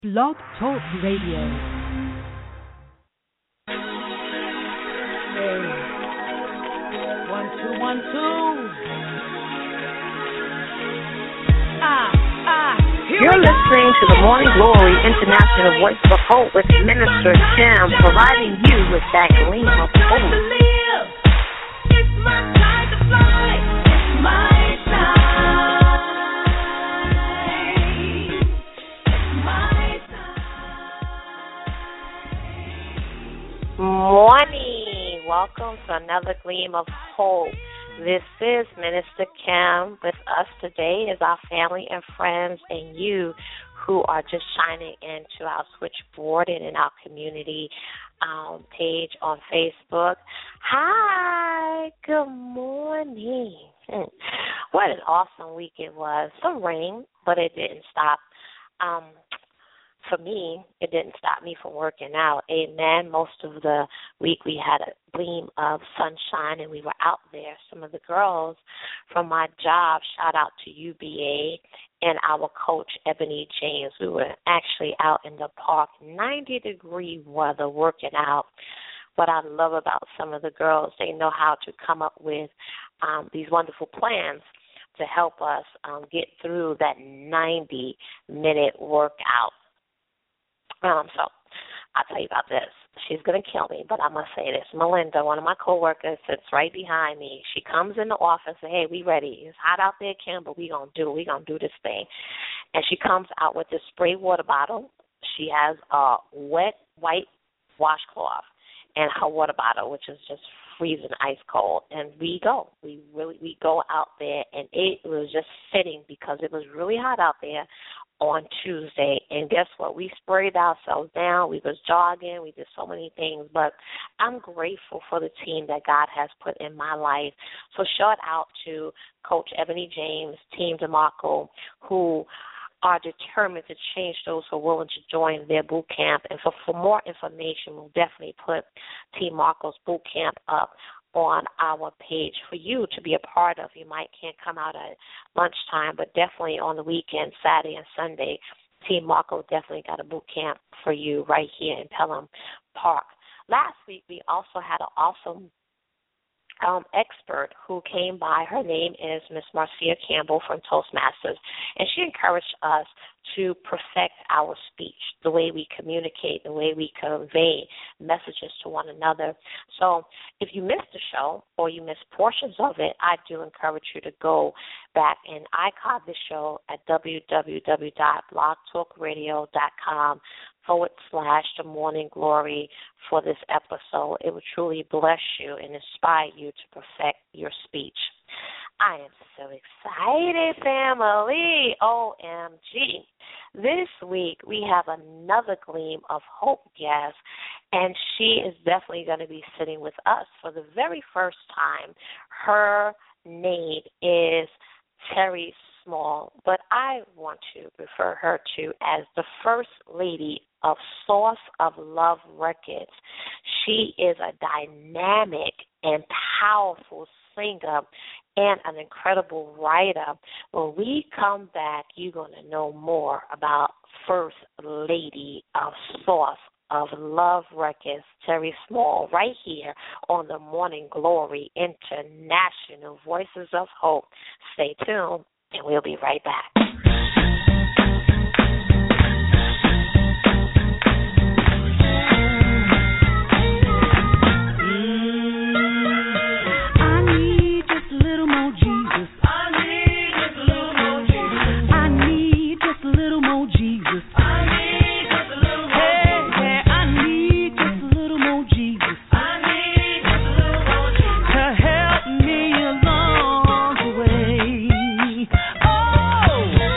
Blog Talk Radio. Hey, 1 2 1 2. You're listening to the Morning Glory International Voice of Hope with Minister Kim, providing you with that gleam of hope. It's my time to fly. It's my time. It's my time. Morning. Welcome to another gleam of hope. This is Minister Kim. With us today is our family and friends and you who are just shining into our switchboard and in our community page on Facebook. Hi, good morning. What an awesome week it was. Some rain, but it didn't stop. For me, it didn't stop me from working out. Amen. Most of the week we had a gleam of sunshine and we were out there. Some of the girls from my job, shout out to UBA and our coach, Ebony James. We were actually out in the park, 90-degree weather, working out. What I love about some of the girls, they know how to come up with these wonderful plans to help us get through that 90-minute workout. So I'll tell you about this. She's going to kill me, but I must say this. Melinda, one of my coworkers, sits right behind me. She comes in the office and, hey, we ready. It's hot out there, Kim, but we're going to do this thing. And she comes out with this spray water bottle. She has a wet white washcloth and her water bottle, which is just freezing ice cold. And we go. We go out there, and it was just fitting because it was really hot out there on Tuesday, and guess what? We sprayed ourselves down. We was jogging. We did so many things, but I'm grateful for the team that God has put in my life. So shout out to Coach Ebony James, Team DeMarco, who are determined to change those who are willing to join their boot camp. And for more information, we'll definitely put Team Marco's boot camp up on our page for you to be a part of. You can't come out at lunchtime, but definitely on the weekend, Saturday and Sunday, Team Marco definitely got a boot camp for you right here in Pelham Park. Last week, we also had an awesome expert who came by. Her name is Miss Marcia Campbell from Toastmasters, and she encouraged us to perfect our speech, the way we communicate, the way we convey messages to one another. So if you missed the show or you missed portions of it, I do encourage you to go back and archive the show at www.blogtalkradio.com/The Morning Glory for this episode. It will truly bless you and inspire you to perfect your speech. I am so excited, family. OMG. This week we have another Gleam of Hope guest, and she is definitely going to be sitting with us for the very first time. Her name is Terry Small, but I want to refer her to as the First Lady of Source of Love Records. She is a dynamic and powerful singer and an incredible writer. When we come back, you're going to know more about First Lady of Source of Love Records, Terry Small, right here on the Morning Glory International Voices of Hope. Stay tuned, and we'll be right back. Oh!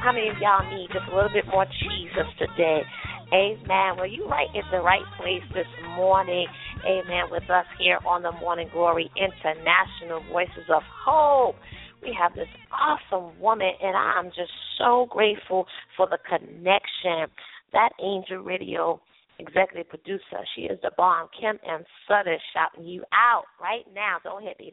How many of y'all need just a little bit more Jesus today? Amen. Well, you right in the right place this morning. Amen. With us here on the Morning Glory International Voices of Hope. We have this awesome woman, and I'm just so grateful for the connection. That Angel Radio executive producer, she is the bomb. Kim M. Sutter shouting you out right now. Don't hit me.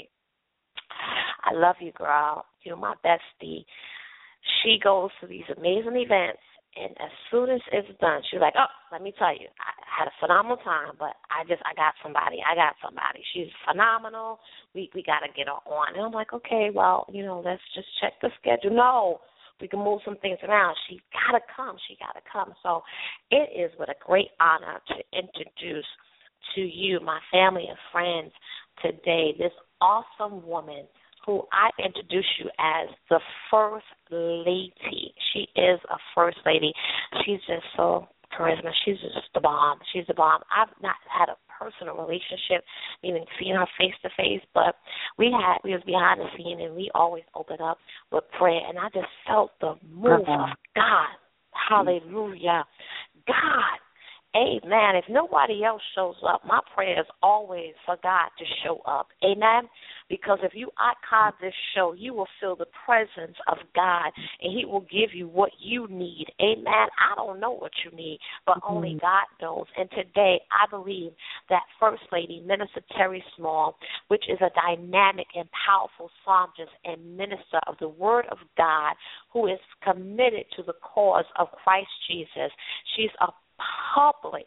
I love you, girl. You're my bestie. She goes to these amazing events, and as soon as it's done, she's like, oh, let me tell you, I had a phenomenal time, but I got somebody. She's phenomenal. We got to get her on. And I'm like, okay, well, let's just check the schedule. No, we can move some things around. She got to come. So it is with a great honor to introduce to you, my family and friends, today, this awesome woman who I introduce you as the First Lady. She is a First Lady. She's just so charisma. She's just the bomb. She's the bomb. I've not had a personal relationship, meaning seeing her face to face, but we was behind the scene, and we always open up with prayer, and I just felt the move of God. Hallelujah. God. Amen. If nobody else shows up, my prayer is always for God to show up. Amen. Because if you archive this show, you will feel the presence of God, and He will give you what you need. Amen. I don't know what you need, but only God knows. And today, I believe that First Lady, Minister Terry Small, which is a dynamic and powerful psalmist and minister of the Word of God, who is committed to the cause of Christ Jesus. She's a public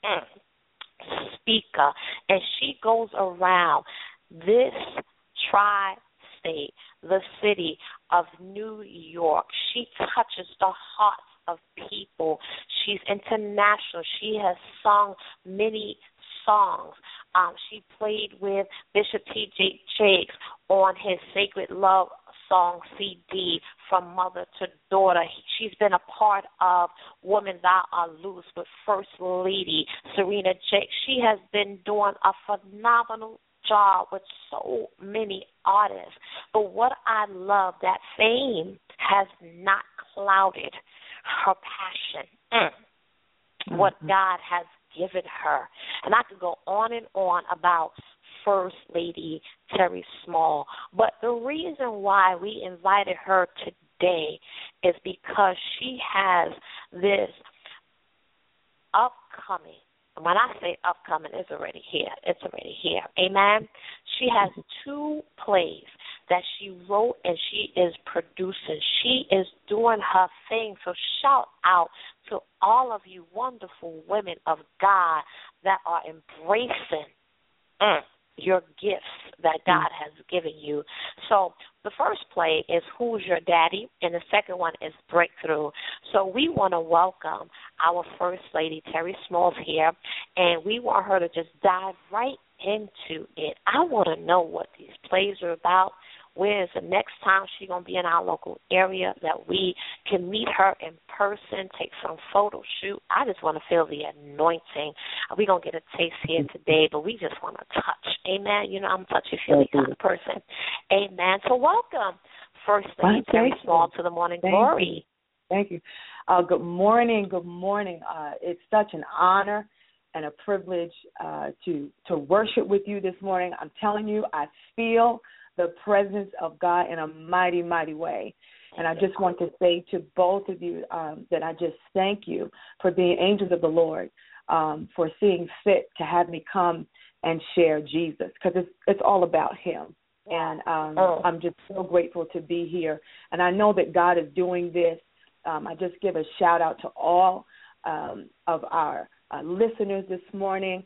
speaker, and she goes around this tri-state, the city of New York. She touches the hearts of people. She's international. She has sung many songs. She played with Bishop T.J. Jakes on his Sacred Love song CD, From Mother to Daughter. She's been a part of Women Thou Art Loose with First Lady Serena Jakes. She has been doing a phenomenal job with so many artists. But what I love, that fame has not clouded her passion. What God has given her. And I could go on and on about First Lady Terry Small. But the reason why we invited her today is because she has this upcoming, when I say upcoming, it's already here. Amen. She has 2 plays that she wrote and she is producing. She is doing her thing. So shout out to all of you wonderful women of God that are embracing your gifts that God has given you. So the first play is Who's Your Daddy, and the second one is Breakthrough. So we want to welcome our First Lady, Terry Smalls, here, and we want her to just dive right into it. I want to know what these plays are about. Where is the next time she's going to be in our local area that we can meet her in person, take some photo shoot. I just want to feel the anointing. We're going to get a taste here today, but we just want to touch. Amen. I'm a touchy-feely kind of person. Amen. So welcome, First Lady Terry Small, to the Morning Glory. Thank you. Good morning. It's such an honor and a privilege to worship with you this morning. I'm telling you, I feel the presence of God in a mighty, mighty way. And I just want to say to both of you that I just thank you for being angels of the Lord, for seeing fit to have me come and share Jesus, because it's all about Him. And I'm just so grateful to be here. And I know that God is doing this. I just give a shout-out to all of our listeners this morning.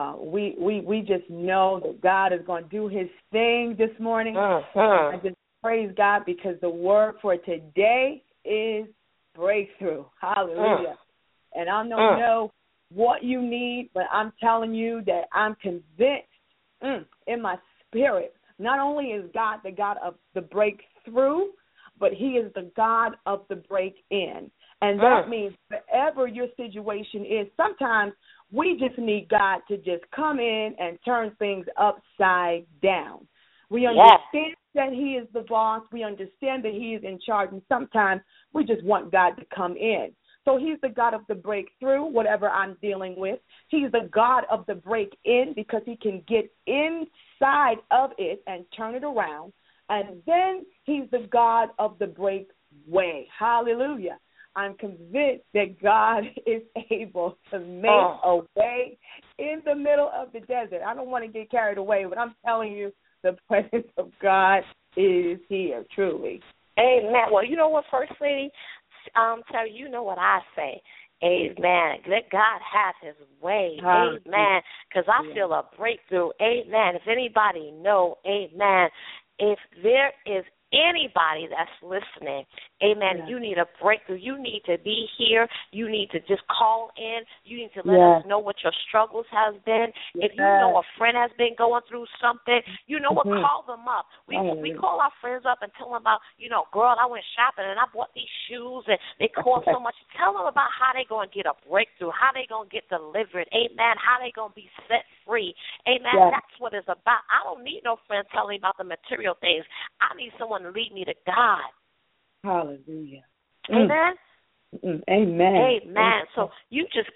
We just know that God is going to do His thing this morning. I just praise God because the word for today is breakthrough. Hallelujah. And I don't know what you need, but I'm telling you that I'm convinced in my spirit, not only is God the God of the breakthrough, but He is the God of the break-in. And that means whatever your situation is, sometimes we just need God to just come in and turn things upside down. We understand that he is the boss. We understand that he is in charge. And sometimes we just want God to come in. So he's the God of the breakthrough, whatever I'm dealing with. He's the God of the break-in because he can get inside of it and turn it around. And then he's the God of the breakaway. Hallelujah. I'm convinced that God is able to make a way in the middle of the desert. I don't want to get carried away, but I'm telling you, the presence of God is here, truly. Amen. Well, you know what, First Lady? Terry, you know what I say. Amen. Let God have his way. Amen. Because I feel a breakthrough. Amen. If anybody know, amen, if there is anybody that's listening, amen, you need a breakthrough. You need to be here. You need to just call in. You need to let us know what your struggles has been. If you know a friend has been going through something, you know what, call them up. We call our friends up and tell them about, girl, I went shopping and I bought these shoes and they cost so much. Tell them about how they going to get a breakthrough, how they going to get delivered, amen, how they going to be set free. Amen. That's what it's about. I don't need no friend telling me about the material things. I need someone to lead me to God. Hallelujah. Amen. Amen. Amen. So you just,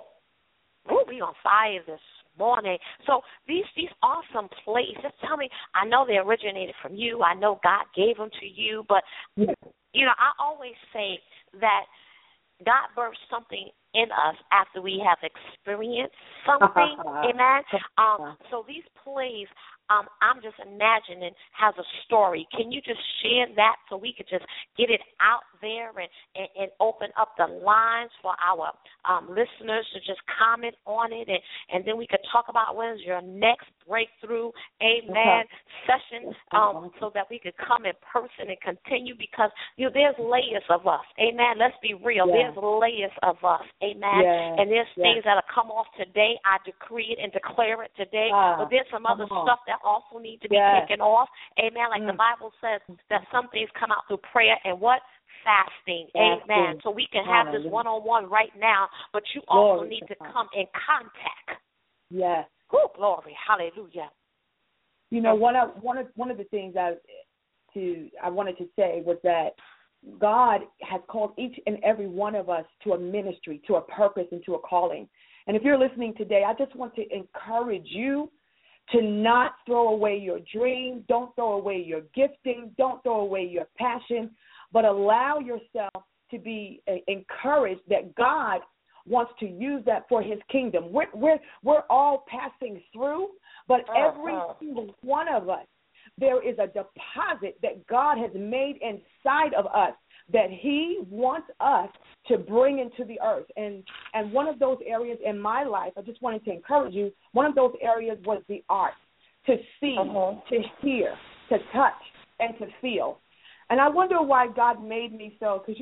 we on fire this morning. So these awesome plays, just tell me, I know they originated from you. I know God gave them to you, but, I always say that God birthed something in us after we have experienced something. Amen. So these plays, I'm just imagining, has a story. Can you just share that so we could just get it out there and open up the lines for our listeners to just comment on it, and then we could talk about when is your next breakthrough, amen, session, so that we could come in person and continue, because there's layers of us, amen. Let's be real. There's layers of us, amen, and there's things that'll come off today. I decree it and declare it today, but there's some other stuff that also need to be taken off, amen. Like the Bible says that some things come out through prayer and what? Fasting, amen. So we can have this one-on-one right now, but you also need to come in contact. Yes. Oh, glory, hallelujah. One of the things I wanted to say was that God has called each and every one of us to a ministry, to a purpose, and to a calling. And if you're listening today, I just want to encourage you to not throw away your dream. Don't throw away your gifting. Don't throw away your passion, but allow yourself to be encouraged that God wants to use that for his kingdom. We're all passing through, but every single one of us, there is a deposit that God has made inside of us that he wants us to bring into the earth. And one of those areas in my life, I just wanted to encourage you, one of those areas was the art, to see, to hear, to touch, and to feel. And I wonder why God made me so, because,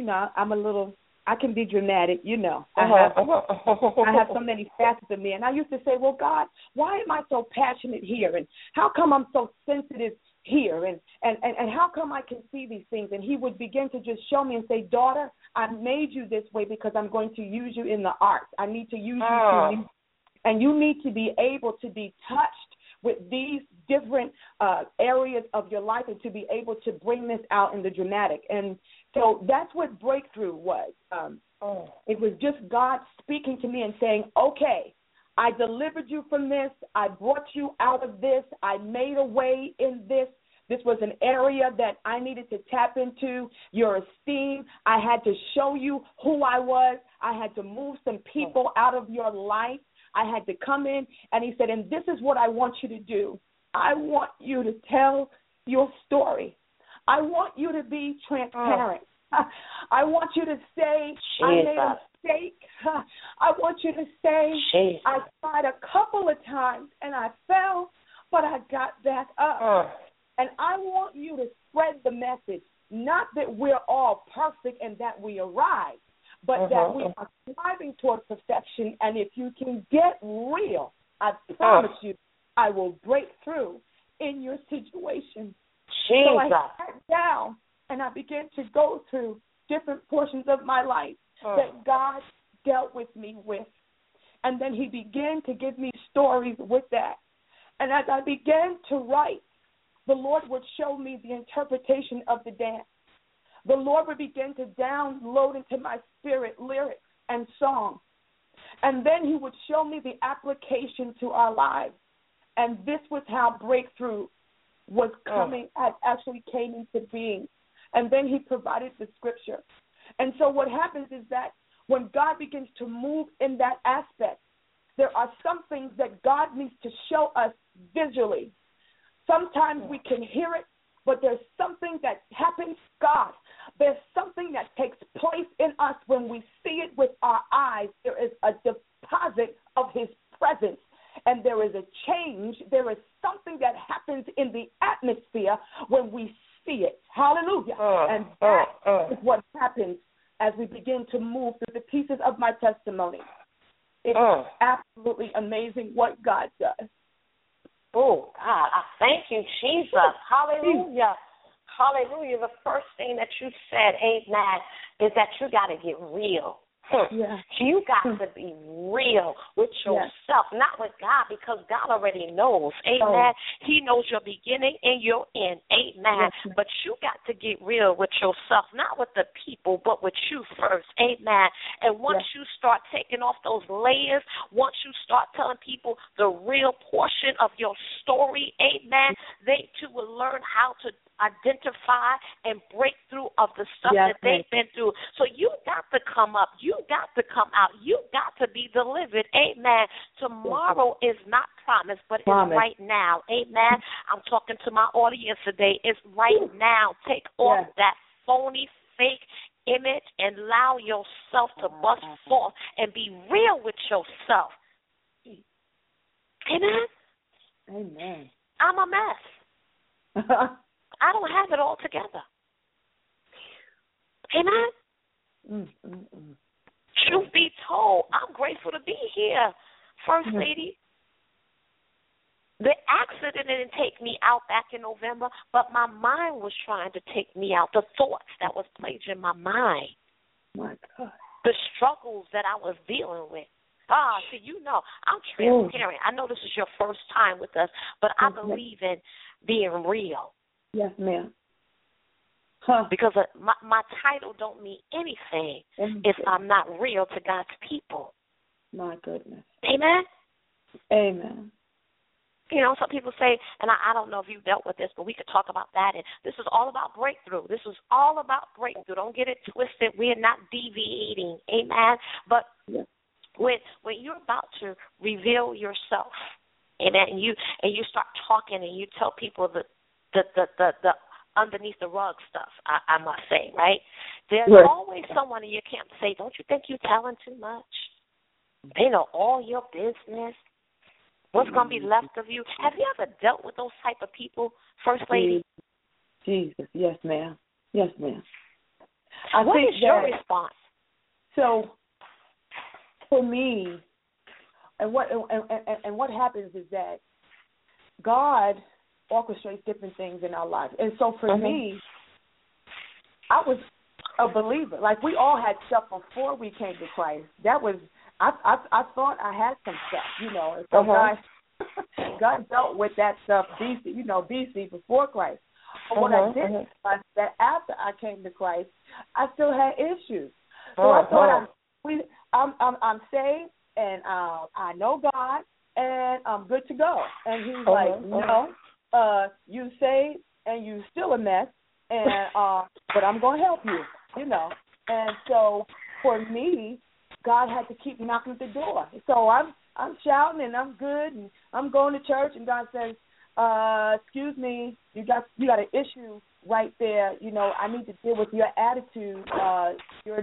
I can be dramatic, I have so many facets of me. And I used to say, well, God, why am I so passionate here? And how come I'm so sensitive here? And how come I can see these things? And he would begin to just show me and say, daughter, I made you this way because I'm going to use you in the arts. I need to use you and you need to be able to be touched with these different areas of your life and to be able to bring this out in the dramatic. And so that's what breakthrough was. It was just God speaking to me and saying, okay, I delivered you from this. I brought you out of this. I made a way in this. This was an area that I needed to tap into, your esteem. I had to show you who I was. I had to move some people out of your life. I had to come in, and he said, and this is what I want you to do. I want you to tell your story. I want you to be transparent. I want you to say, I made a mistake. I want you to say, I tried a couple of times, and I fell, but I got back up. And I want you to spread the message, not that we're all perfect and that we arrive, but that we are striving toward perfection. And if you can get real, I promise you, I will break through in your situation. So I sat down and I began to go through different portions of my life that God dealt with me with. And then he began to give me stories with that. And as I began to write, the Lord would show me the interpretation of the dance. The Lord would begin to download into my spirit lyrics and songs. And then he would show me the application to our lives. And this was how breakthrough was coming, actually came into being. And then he provided the scripture. And so what happens is that when God begins to move in that aspect, there are some things that God needs to show us visually. Sometimes we can hear it, but there's something that happens, God. There's something that takes place in us when we see it with our eyes. There is a deposit of his presence, and there is a change. There is something that happens in the atmosphere when we see it. Hallelujah. And that is what happens as we begin to move through the pieces of my testimony. It's absolutely amazing what God does. Oh, God, I thank you, Jesus. Hallelujah. Hallelujah. The first thing that you said, amen, is that you got to get real. Yeah. You got to be real with yourself, not with God, because God already knows. Amen. He knows your beginning and your end. Amen. Yes. But you got to get real with yourself, not with the people, but with you first. Amen. And once you start taking off those layers, once you start telling people the real portion of your story, amen, they too will learn how to identify and break through of the stuff that they've been through. So you got to come up. You got to come out. You got to be delivered. Amen. Tomorrow is not promised, but it's right now. Amen. I'm talking to my audience today. It's right now. Take off that phony, fake image and allow yourself to bust forth and be real with yourself. Amen. Amen. I'm a mess. I don't have it all together. Amen? Truth be told, I'm grateful to be here, First Lady. The accident didn't take me out back in November, but my mind was trying to take me out, the thoughts that was plaguing my mind, my God, the struggles that I was dealing with. So you know, I'm transparent. I know this is your first time with us, but I believe in being real. Yes, ma'am. Because my title don't mean anything if I'm not real to God's people. My goodness. Amen? Amen. You know, some people say, and I don't know if you've dealt with this, but we could talk about that. And this is all about breakthrough. This is all about breakthrough. Don't get it twisted. We are not deviating. Amen? But when you're about to reveal yourself, amen, and you start talking and you tell people the underneath the rug stuff, I must say, right? There's always someone in your camp to say, don't you think you're telling too much? They know all your business. What's going to be left of you? Have you ever dealt with those type of people, First Lady? Jesus, yes, ma'am. Yes, ma'am. What is your response? So, for me, and what happens is that God orchestrates different things in our lives. And so for me, I was a believer. Like, we all had stuff before we came to Christ. That was, I thought I had some stuff, you know. And so God dealt with that stuff BC before Christ. But what I did was that after I came to Christ, I still had issues. So I thought I'm saved and I know God and I'm good to go. And he's like, no. You say, and you still a mess, and but I'm gonna help you, you know. And so for me, God had to keep knocking at the door. So I'm shouting and I'm good and I'm going to church, and God says, "Excuse me, you got an issue right there. You know, I need to deal with your attitude. You're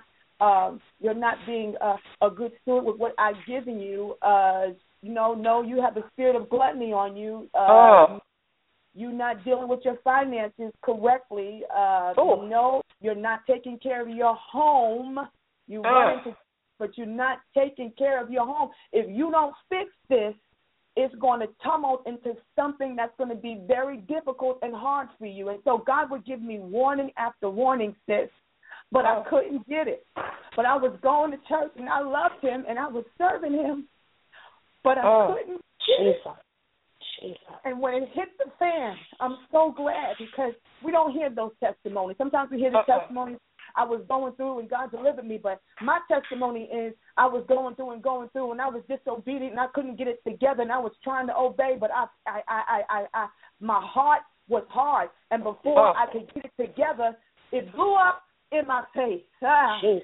not being a good steward with what I've given you. No, you have the spirit of gluttony on you. You're not dealing with your finances correctly. No, you're not taking care of your home. You run into, but you're not taking care of your home. If you don't fix this, it's going to tumble into something that's going to be very difficult and hard for you." And so God would give me warning after warning, sis, but I couldn't get it. But I was going to church, and I loved him, and I was serving him, but I couldn't get it. And when it hit the fan, I'm so glad because we don't hear those testimonies. Sometimes we hear the testimonies, I was going through and God delivered me, but my testimony is I was going through and I was disobedient and I couldn't get it together and I was trying to obey, but my heart was hard, and before I could get it together, it blew up in my face. And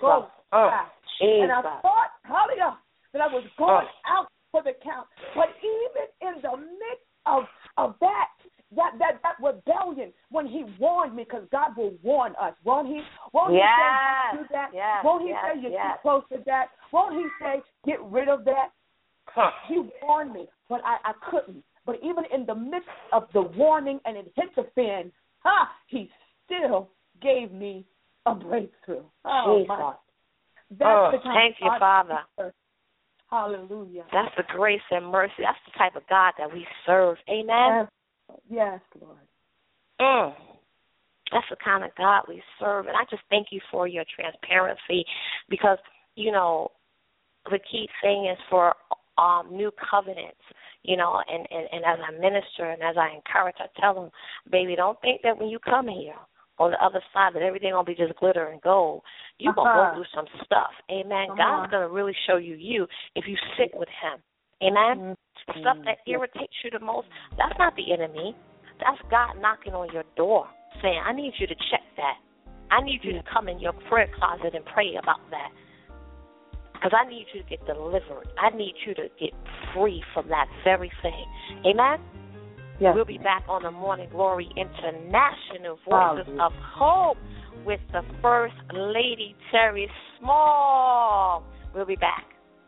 I thought, hallelujah, that I was going out for the count. But even in the midst of that rebellion, when he warned me, because God will warn us, won't he? Won't he say, do that? Won't he say, you're too close to that? Won't he say, get rid of that? He warned me, but I couldn't. But even in the midst of the warning and it hit the fan, he still gave me a breakthrough. Oh, my. Thank you, Father. Hallelujah. That's the grace and mercy. That's the type of God that we serve. Amen? Yes, Lord. That's the kind of God we serve. And I just thank you for your transparency because, you know, the key thing is for new covenants, you know, and as I minister and as I encourage, I tell them, baby, don't think that when you come here on the other side that everything going to be just glitter and gold. You're going to go through some stuff. Amen. God's going to really show you if you sit with him. Amen. Stuff that irritates you the most, that's not the enemy. That's God knocking on your door saying, I need you to check that. I need you to come in your prayer closet and pray about that. Because I need you to get delivered. I need you to get free from that very thing. Amen? Yes. We'll be back on the Morning Glory International Voices of Hope with the First Lady, Terry Small. We'll be back.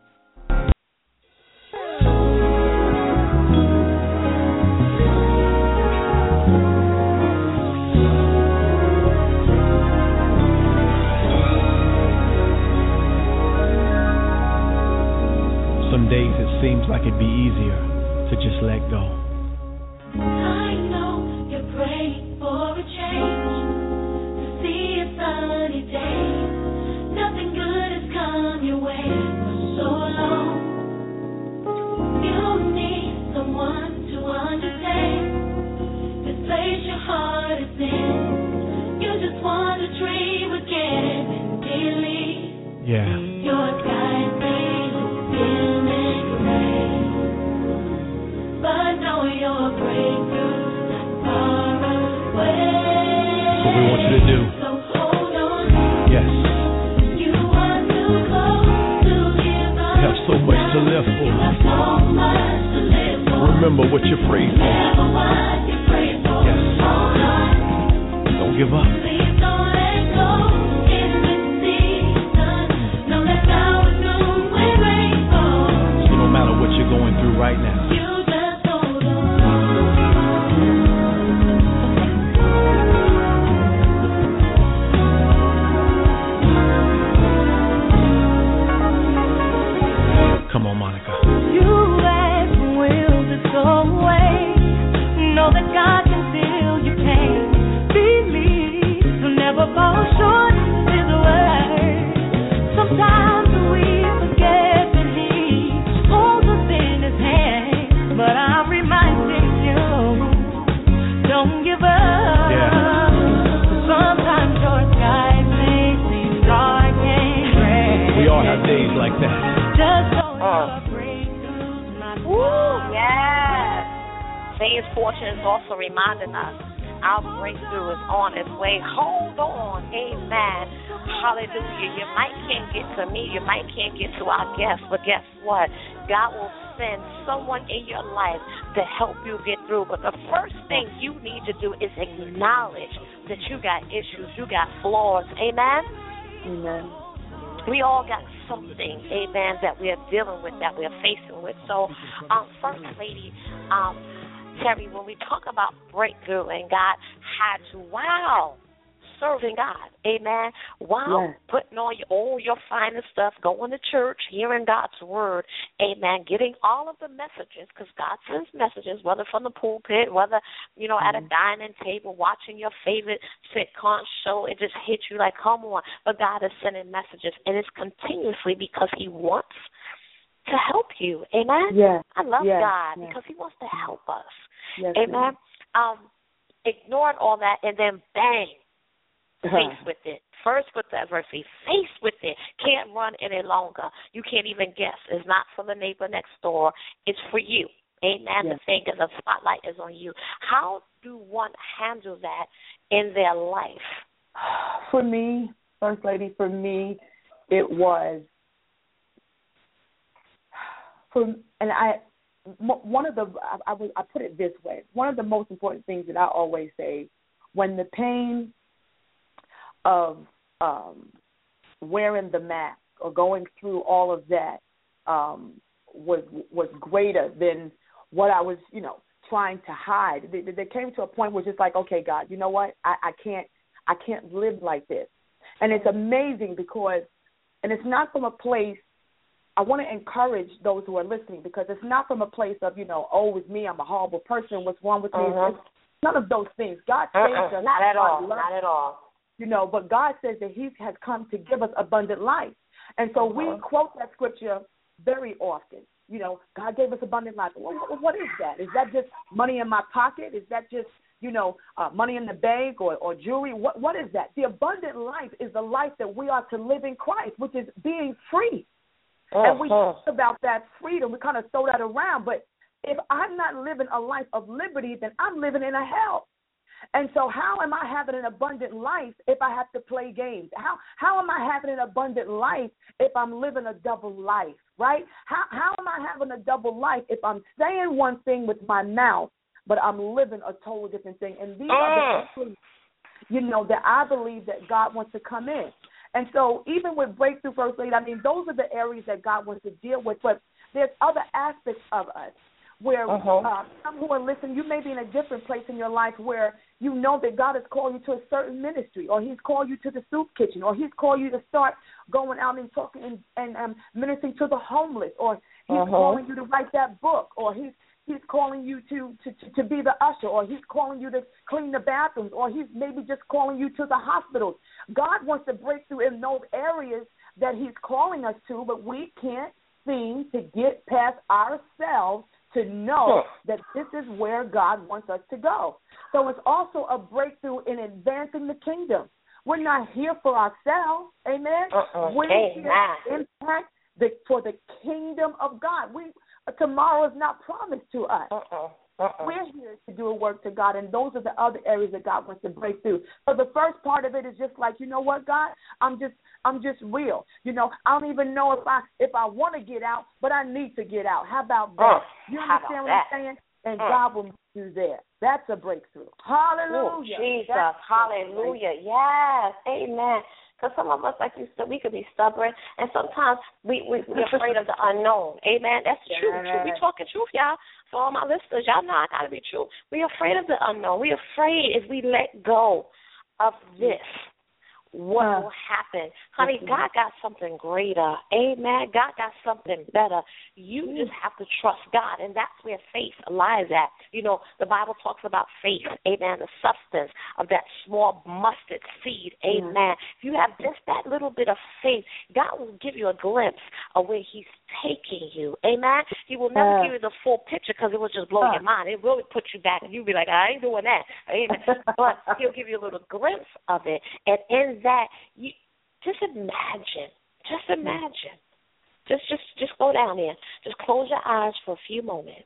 Some days it seems like it'd be easier to just let go. I know you're praying for a change, to see a sunny day. Nothing good has come your way for so long. You need someone to understand this place your heart is in. You just want to dream again and believe. Yeah. Your guide may look dim and gray, but know your breakthrough's not far away. That's what we want you to do. So hold on. Yes. You are too close to give up. You have so much to live for. You have so much to live for. Remember what you prayed for. Remember what you prayed for. Yes. Hold on. Don't give up. Please don't let go in this season. Know that now is new when rain falls. So no matter what you're going through right now, You just hold on. come on, Monica. You ask will this go away? Know that God can feel your pain. Believe you'll never fall short of His word. Sometimes we forget that He holds us in His hand, but I'm reminding you, don't give up. Yeah. Sometimes your skies may seem dark and gray. We all have days like that. Just know your breakthrough's not far. Yes. Today's portion is also reminding us our breakthrough is on its way. Hold on. Amen. Hallelujah. You might can't get to me. You might can't get to our guests. But guess what? God will send someone in your life to help you get through. But the first thing you need to do is acknowledge that you got issues. You got flaws. Amen? Amen. We all got something, amen, that we are dealing with, that we are facing with. So, First Lady, Terry, when we talk about breakthrough and God had to, serving God, amen, putting on all your finest stuff, going to church, hearing God's word, amen, getting all of the messages, because God sends messages, whether from the pulpit, whether, at a dining table, watching your favorite sitcom show, it just hits you like, come on, but God is sending messages, and it's continuously because He wants to help you. Amen? Yes. I love Yes. God Yes. because he wants to help us. Yes, Amen? Ignoring all that and then bang, face with it. First with the adversity, face with it. Can't run any longer. You can't even guess. It's not for the neighbor next door. It's for you. Amen. Yes. The finger, the spotlight is on you. How do one handle that in their life? For me, First Lady, it was I put it this way. One of the most important things that I always say, when the pain of wearing the mask or going through all of that was greater than what I was, trying to hide. There came to a point where it's just like, okay, God, you know what? I can't live like this. And it's amazing because, and it's not from a place, I want to encourage those who are listening, because it's not from a place of, oh, it's me, I'm a horrible person, what's wrong with me? It's none of those things. God saves us. Not at all. Not at all. But God says that he has come to give us abundant life. And so we quote that scripture very often. God gave us abundant life. Well, what is that? Is that just money in my pocket? Is that just, money in the bank or jewelry? What is that? The abundant life is the life that we are to live in Christ, which is being free. And we talk about that freedom. We kind of throw that around. But if I'm not living a life of liberty, then I'm living in a hell. And so how am I having an abundant life if I have to play games? How am I having an abundant life if I'm living a double life, right? How am I having a double life if I'm saying one thing with my mouth, but I'm living a total different thing? And these are the things, that I believe that God wants to come in. And so even with Breakthrough First Lady, those are the areas that God wants to deal with. But there's other aspects of us where some who are listening, you may be in a different place in your life where you know that God has called you to a certain ministry, or he's called you to the soup kitchen, or he's called you to start going out and talking and ministering to the homeless, or he's calling you to write that book, or he's calling you to be the usher, or he's calling you to clean the bathrooms, or he's maybe just calling you to the hospitals. God wants to break through in those areas that he's calling us to, but we can't seem to get past ourselves to know that this is where God wants us to go. So it's also a breakthrough in advancing the kingdom. We're not here for ourselves. Amen? We're here to impact for the kingdom of God. Tomorrow is not promised to us. We're here to do a work to God, and those are the other areas that God wants to break through. So the first part of it is just like, you know what, God, I'm just real. I don't even know if I want to get out, but I need to get out. How about that? You understand what I'm saying? And God will meet you there. That's a breakthrough. Hallelujah. Jesus. Hallelujah. Yes. Amen. Because some of us, like you said, we could be stubborn, and sometimes we're afraid of the unknown. Amen. That's the truth. We talking truth, y'all. For all my listeners, y'all know I got to be true. We're afraid of the unknown. We're afraid if we let go of this, what will happen? Honey, God got something greater. Amen. God got something better. You just have to trust God, and that's where faith lies at. The Bible talks about faith. Amen. The substance of that small mustard seed. Amen. If you have just that little bit of faith, God will give you a glimpse of where he's taking you. Amen. He will never give you the full picture because it will just blow your mind. It will put you back, and you'll be like, I ain't doing that. Amen. But he'll give you a little glimpse of it, and in that, you just imagine. Just go down there. Just close your eyes for a few moments.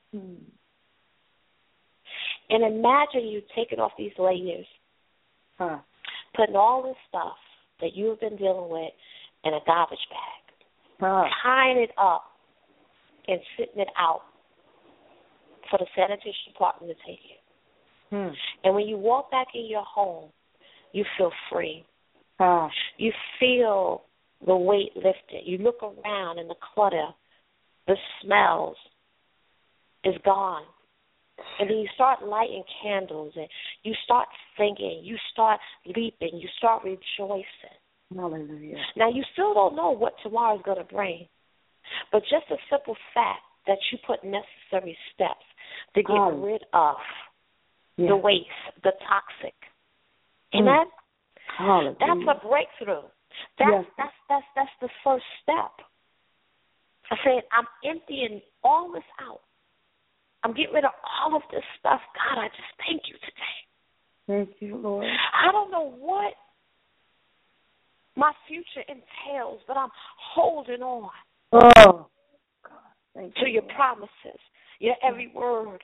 And imagine you taking off these layers, putting all this stuff that you've been dealing with in a garbage bag, tying it up and sitting it out for the sanitation department to take it. And when you walk back in your home, you feel free. You feel the weight lifted. You look around and the clutter, the smells is gone. And then you start lighting candles and you start singing, you start leaping, you start rejoicing. Hallelujah. Now, you still don't know what tomorrow is going to bring, but just the simple fact that you put necessary steps to get rid of the waste, the toxic. Amen? Hallelujah. That's a breakthrough. That's the first step. I said, I'm emptying all this out. I'm getting rid of all of this stuff. God, I just thank you today. Thank you, Lord. I don't know what my future entails, but I'm holding on Oh, God. Thank to you, your Lord. promises, your every word.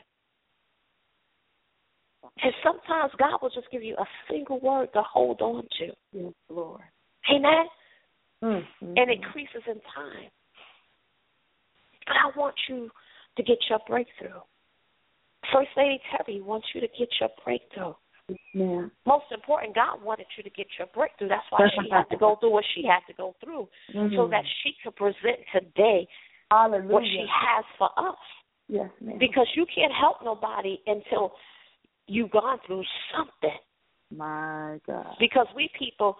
And sometimes God will just give you a single word to hold on to. Yes, Lord. Amen? Mm-hmm. And it increases in time. But I want you to get your breakthrough. First Lady Terry wants you to get your breakthrough. Yeah. Most important, God wanted you to get your breakthrough. That's why she had to go through what she had to go through, so that she could present today Hallelujah. what she has for us. Yes, ma'am. Because you can't help nobody until you've gone through something. My God. Because we people,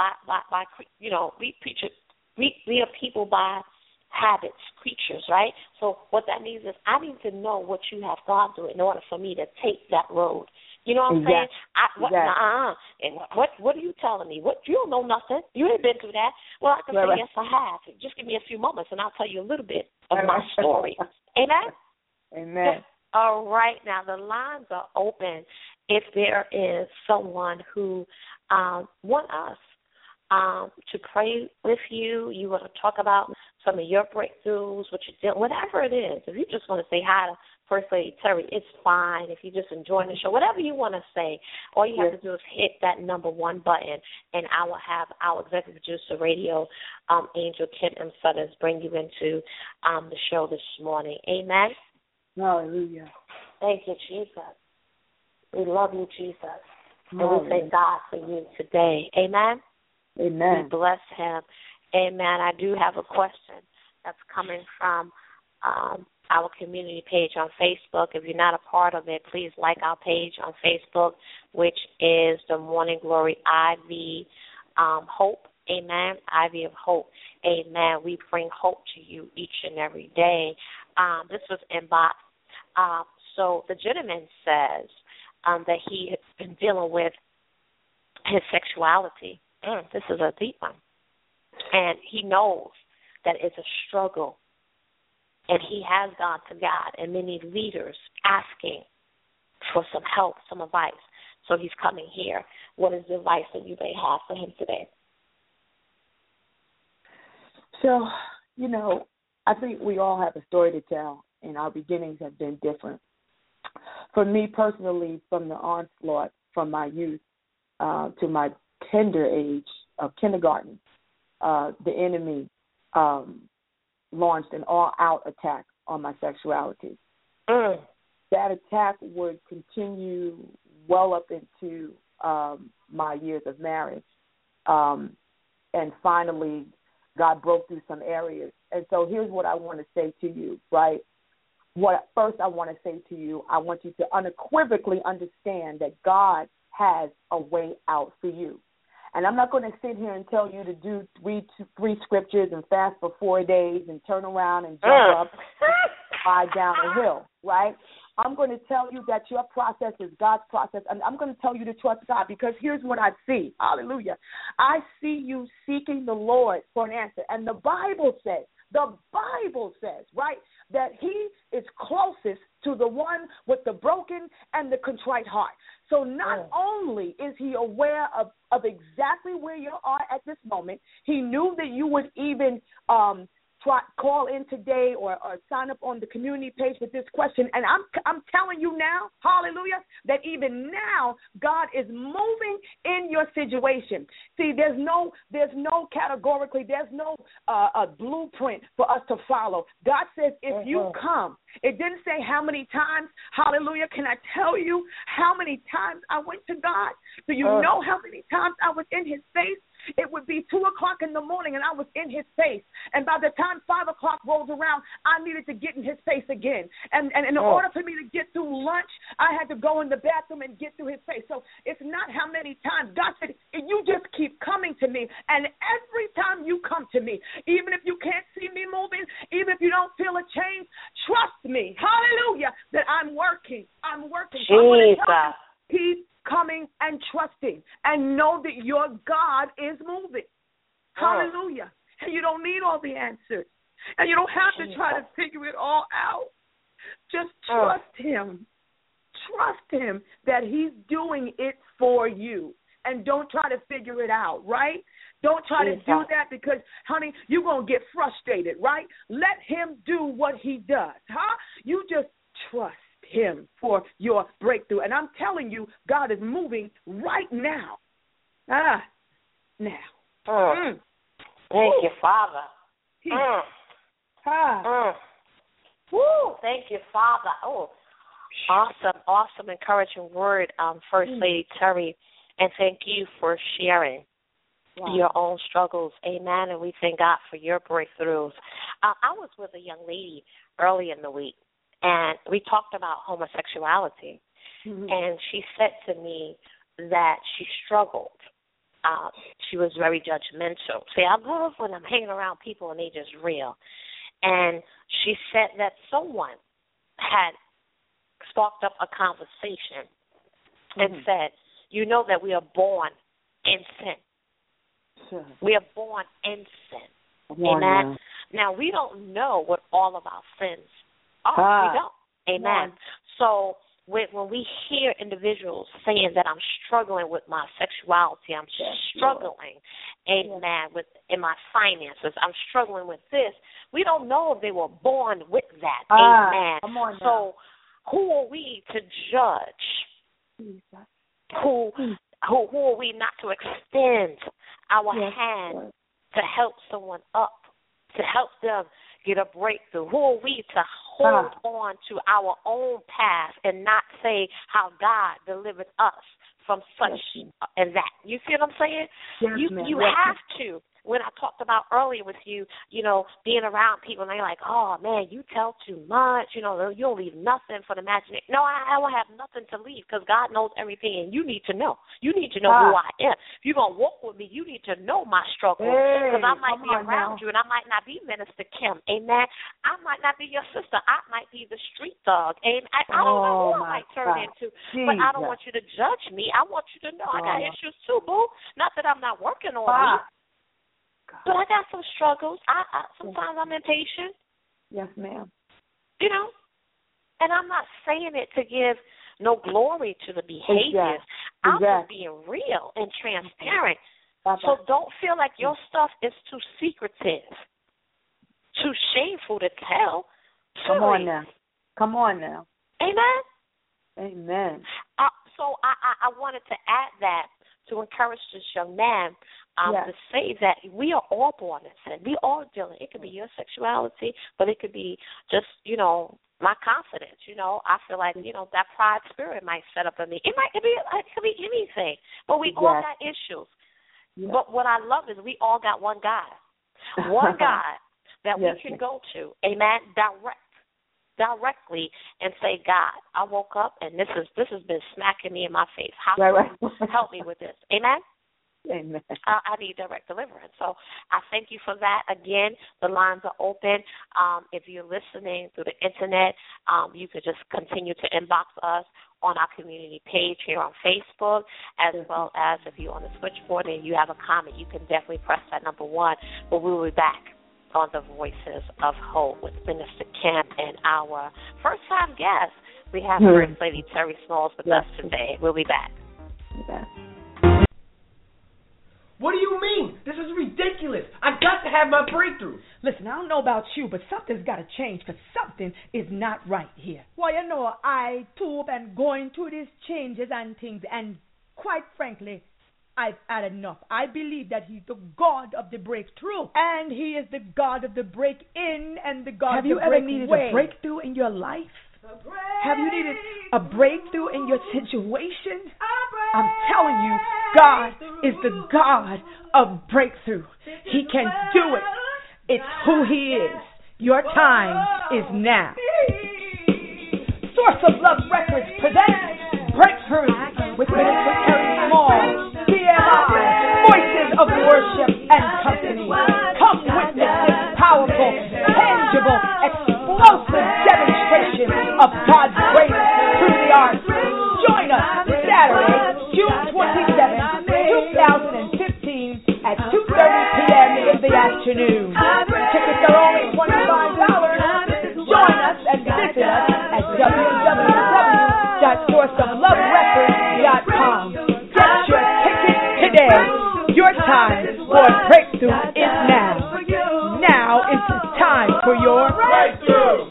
we are people by habits, creatures, right? So what that means is I need to know what you have gone through in order for me to take that road. You know what I'm saying? And what are you telling me? What, you don't know nothing. You ain't been through that. Well, I can say, yes, I have. Just give me a few moments, and I'll tell you a little bit of my story. Amen? Amen. All right. Now, the lines are open. If there is someone who want us to pray with you, you want to talk about some of your breakthroughs, what you did, whatever it is. If you just want to say hi to First Lady Terry, it's fine. If you're just enjoying the show, whatever you want to say, all you have to do is hit that number 1 button, and I will have our executive producer, radio angel Kim M. Sutters, bring you into the show this morning. Amen? Hallelujah. Thank you, Jesus. We love you, Jesus. And we thank God for you today. Amen? Amen. We bless him. Amen. I do have a question that's coming from our community page on Facebook. If you're not a part of it, please like our page on Facebook, which is the Morning Glory Ivy Hope. Amen. Ivy of Hope. Amen. We bring hope to you each and every day. This was inboxed. So the gentleman says that he has been dealing with his sexuality. This is a deep one. And he knows that it's a struggle. And he has gone to God and many leaders asking for some help, some advice. So he's coming here. What is the advice that you may have for him today? So, I think we all have a story to tell, and our beginnings have been different. For me personally, from the onslaught from my youth to my tender age of kindergarten, the enemy launched an all-out attack on my sexuality. That attack would continue well up into my years of marriage. And finally, God broke through some areas. And so here's what I want to say to you, right? First I want to say to you, I want you to unequivocally understand that God has a way out for you. And I'm not going to sit here and tell you to read three scriptures and fast for 4 days and turn around and jump up and down a hill, right? I'm going to tell you that your process is God's process, and I'm going to tell you to trust God, because here's what I see. Hallelujah. I see you seeking the Lord for an answer. And the Bible says, right, that he is closest to the one with the broken and the contrite heart. So not only is he aware of exactly where you are at this moment, he knew that you would even call in today or sign up on the community page with this question. And I'm telling you now, hallelujah, that even now God is moving in your situation. See, there's no categorically, there's no a blueprint for us to follow. God says if you come, it didn't say how many times, hallelujah. Can I tell you how many times I went to God? Do you know how many times I was in his face? It would be 2 o'clock in the morning and I was in his face. And by the time 5 o'clock rolls around, I needed to get in his face again. And in order for me to get through lunch, I had to go in the bathroom and get through his face. So it's not how many times. God said, you just keep coming to me. And every time you come to me, even if you can't see me moving, even if you don't feel a change, trust me, hallelujah, that I'm working. I'm working. So I want to tell you, keep coming and trusting, and know that your God is moving. Hallelujah. And you don't need all the answers. And you don't have to try to figure it all out. Just trust him. Trust him that he's doing it for you. And don't try to figure it out, right? Don't try to do that because, honey, you're going to get frustrated, right? Let him do what he does, huh? You just trust him for your breakthrough. And I'm telling you, God is moving right now. Now. Thank you, Father. Woo. Thank you, Father. Oh, awesome, encouraging word, First Lady Terry. And thank you for sharing your own struggles. Amen. And we thank God for your breakthroughs. I was with a young lady early in the week, and we talked about homosexuality. And she said to me that she struggled. She was very judgmental. See, I love when I'm hanging around people and they just real. And she said that someone had sparked up a conversation and said, you know that we are born in sin. We are born in sin. Amen. Now, we don't know what all of our sins are. We don't. Amen. So when we hear individuals saying that I'm struggling with my sexuality, I'm struggling, in my finances, I'm struggling with this, we don't know if they were born with that. Amen. So who are we to judge? Who are we not to extend our hand to help someone up, to help them get a breakthrough? Who are we to hold on to our own past and not say how God delivered us from such and that? You see what I'm saying? You have to. When I talked about earlier with you, being around people and they're like, oh, man, you tell too much. You don't leave nothing for the imagination. No, I don't have nothing to leave because God knows everything, and you need to know. You need to know who I am. If you're going to walk with me, you need to know my struggle because I might be around you and I might not be Minister Kim. Amen. I might not be your sister. I might be the street dog. And I don't know who I might turn into, but I don't want you to judge me. I want you to know I got issues too, boo. Not that I'm not working on me. But I got some struggles. Sometimes I'm impatient. Yes, ma'am. And I'm not saying it to give no glory to the behaviors. I'm just being real and transparent. So don't feel like your stuff is too secretive, too shameful to tell. Come on now. Amen. So I wanted to add that to encourage this young man to say that we are all born in sin. We all dealing. It could be your sexuality, but it could be just, my confidence. I feel like, that pride spirit might set up in me. It could be anything, but we all got issues. But what I love is we all got one God. One God that we can go to, amen, directly and say, God, I woke up and this has been smacking me in my face. How can you help me with this? Amen? Amen. I need direct deliverance. So I thank you for that. Again, the lines are open. If you're listening through the Internet, you could just continue to inbox us on our community page here on Facebook, as well as if you're on the switchboard and you have a comment, you can definitely press that number 1. But we will be back on the Voices of Hope with Minister Kim and our first-time guest. We have First Lady Terry Smalls with us today. We'll be back. What do you mean? This is ridiculous. I got to have my breakthrough. Listen, I don't know about you, but something's got to change because something is not right here. Well, I too been going through these changes and things, and quite frankly, I've had enough. I believe that he's the God of the breakthrough, and he is the God of the break-in and the God of the breakaway. Have you ever needed a breakthrough in your life? Have you needed a breakthrough in your situation? I'm telling you, God is the God of breakthrough. He can do it. It's who he is. Your time is now. Source of Love Records presents Breakthrough with Minister Terry Smalls, BMI, Voices of Worship and Company. Come witness this powerful, tangible, explosive demonstration of God's grace through the arts. Join us Saturday, June 27, 2015 at 2:30 p.m. in the afternoon. Tickets are only $20. www.sourceofloverecords.com. Get your ticket today. Your time for breakthrough is now. Now is the time for your breakthrough.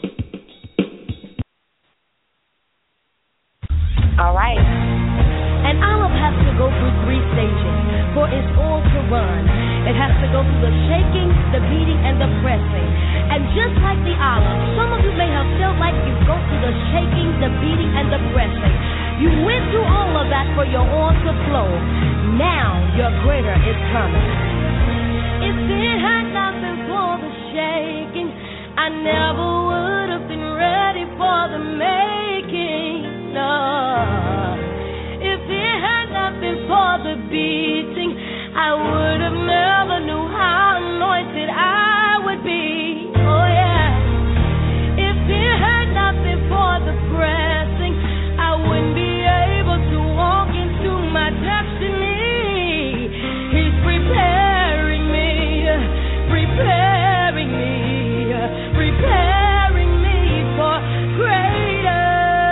All right. An olive has to go through 3 stages for its oil to run. It has to go through the shaking, the beating, and the pressing. And just like the olive, some of you may have felt like you go through the shaking, the beating, and the pressing. You went through all of that for your oil to flow. Now your greater is coming. If it had not been for the shaking, I never would have been ready for the making. No. If it had not been for the beating, I would have never knew how anointed I would be. Oh yeah. If it had not been for the pressing, I wouldn't be able to walk into my destiny. He's preparing me, preparing me, preparing me for greater.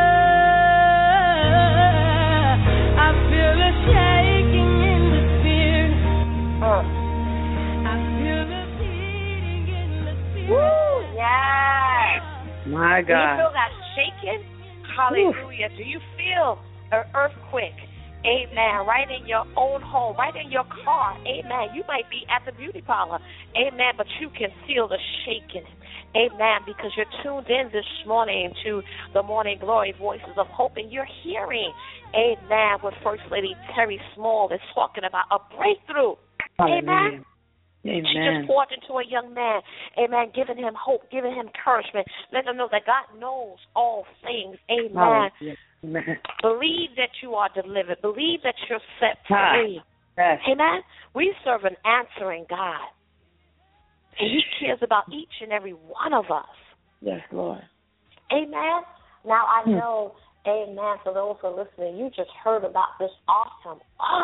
I feel a shaking in the spirit. I feel a beating in the spirit. Woo, yes. My Do you God. feel that shaking? Hallelujah. Do you feel an earthquake? Amen. Right in your own home, right in your car. Amen. You might be at the beauty parlor. Amen. But you can feel the shaking. Amen. Because you're tuned in this morning to the Morning Glory Voices of Hope, and you're hearing, amen, what First Lady Terry Small is talking about, a breakthrough. Amen. Amen. She just poured into a young man, amen, giving him hope, giving him encouragement, letting him know that God knows all things, amen. Amen. Believe that you are delivered. Believe that you're set free. Yes. Amen. We serve an answering God, and He cares about each and every one of us. Yes, Lord. Amen. Now I know, amen, for those who are listening, you just heard about this awesome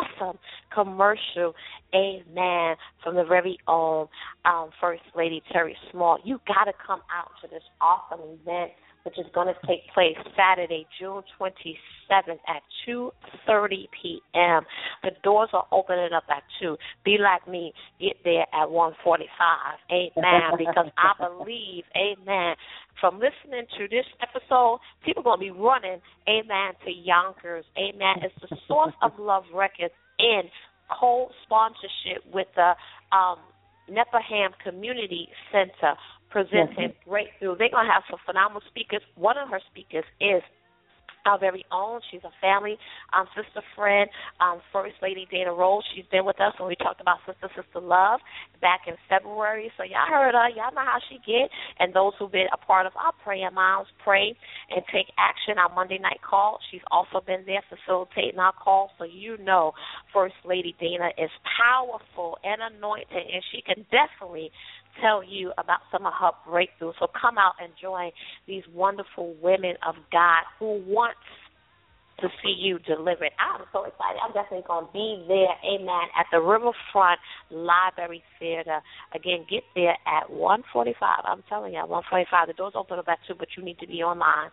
commercial, amen, from the very own First Lady Terry Small. You got to come out to this awesome event, which is going to take place Saturday, June 27th at 2:30 p.m. The doors are opening up at 2. Be like me, get there at 1:45, amen, because I believe, amen, from listening to this episode, people are going to be running, amen, to Yonkers, amen. It's the Source of Love Records in co-sponsorship with the Nepaham Community Center presenting Breakthrough. They're going to have some phenomenal speakers. One of her speakers is our very own. She's a family sister friend, First Lady Dana Rose. She's been with us when we talked about Sister Love back in February. So y'all heard her. Y'all know how she get. And those who've been a part of our prayer miles, pray and take action, our Monday night call. She's also been there facilitating our call. So you know First Lady Dana is powerful and anointed, and she can definitely tell you about some of her breakthroughs. So come out and join these wonderful women of God who want to see you delivered. I'm so excited. I'm definitely going to be there, amen, at the Riverfront Library Theater. Again, get there at 1:45. I'm telling you, at 1:45. The doors open up at 2, but you need to be online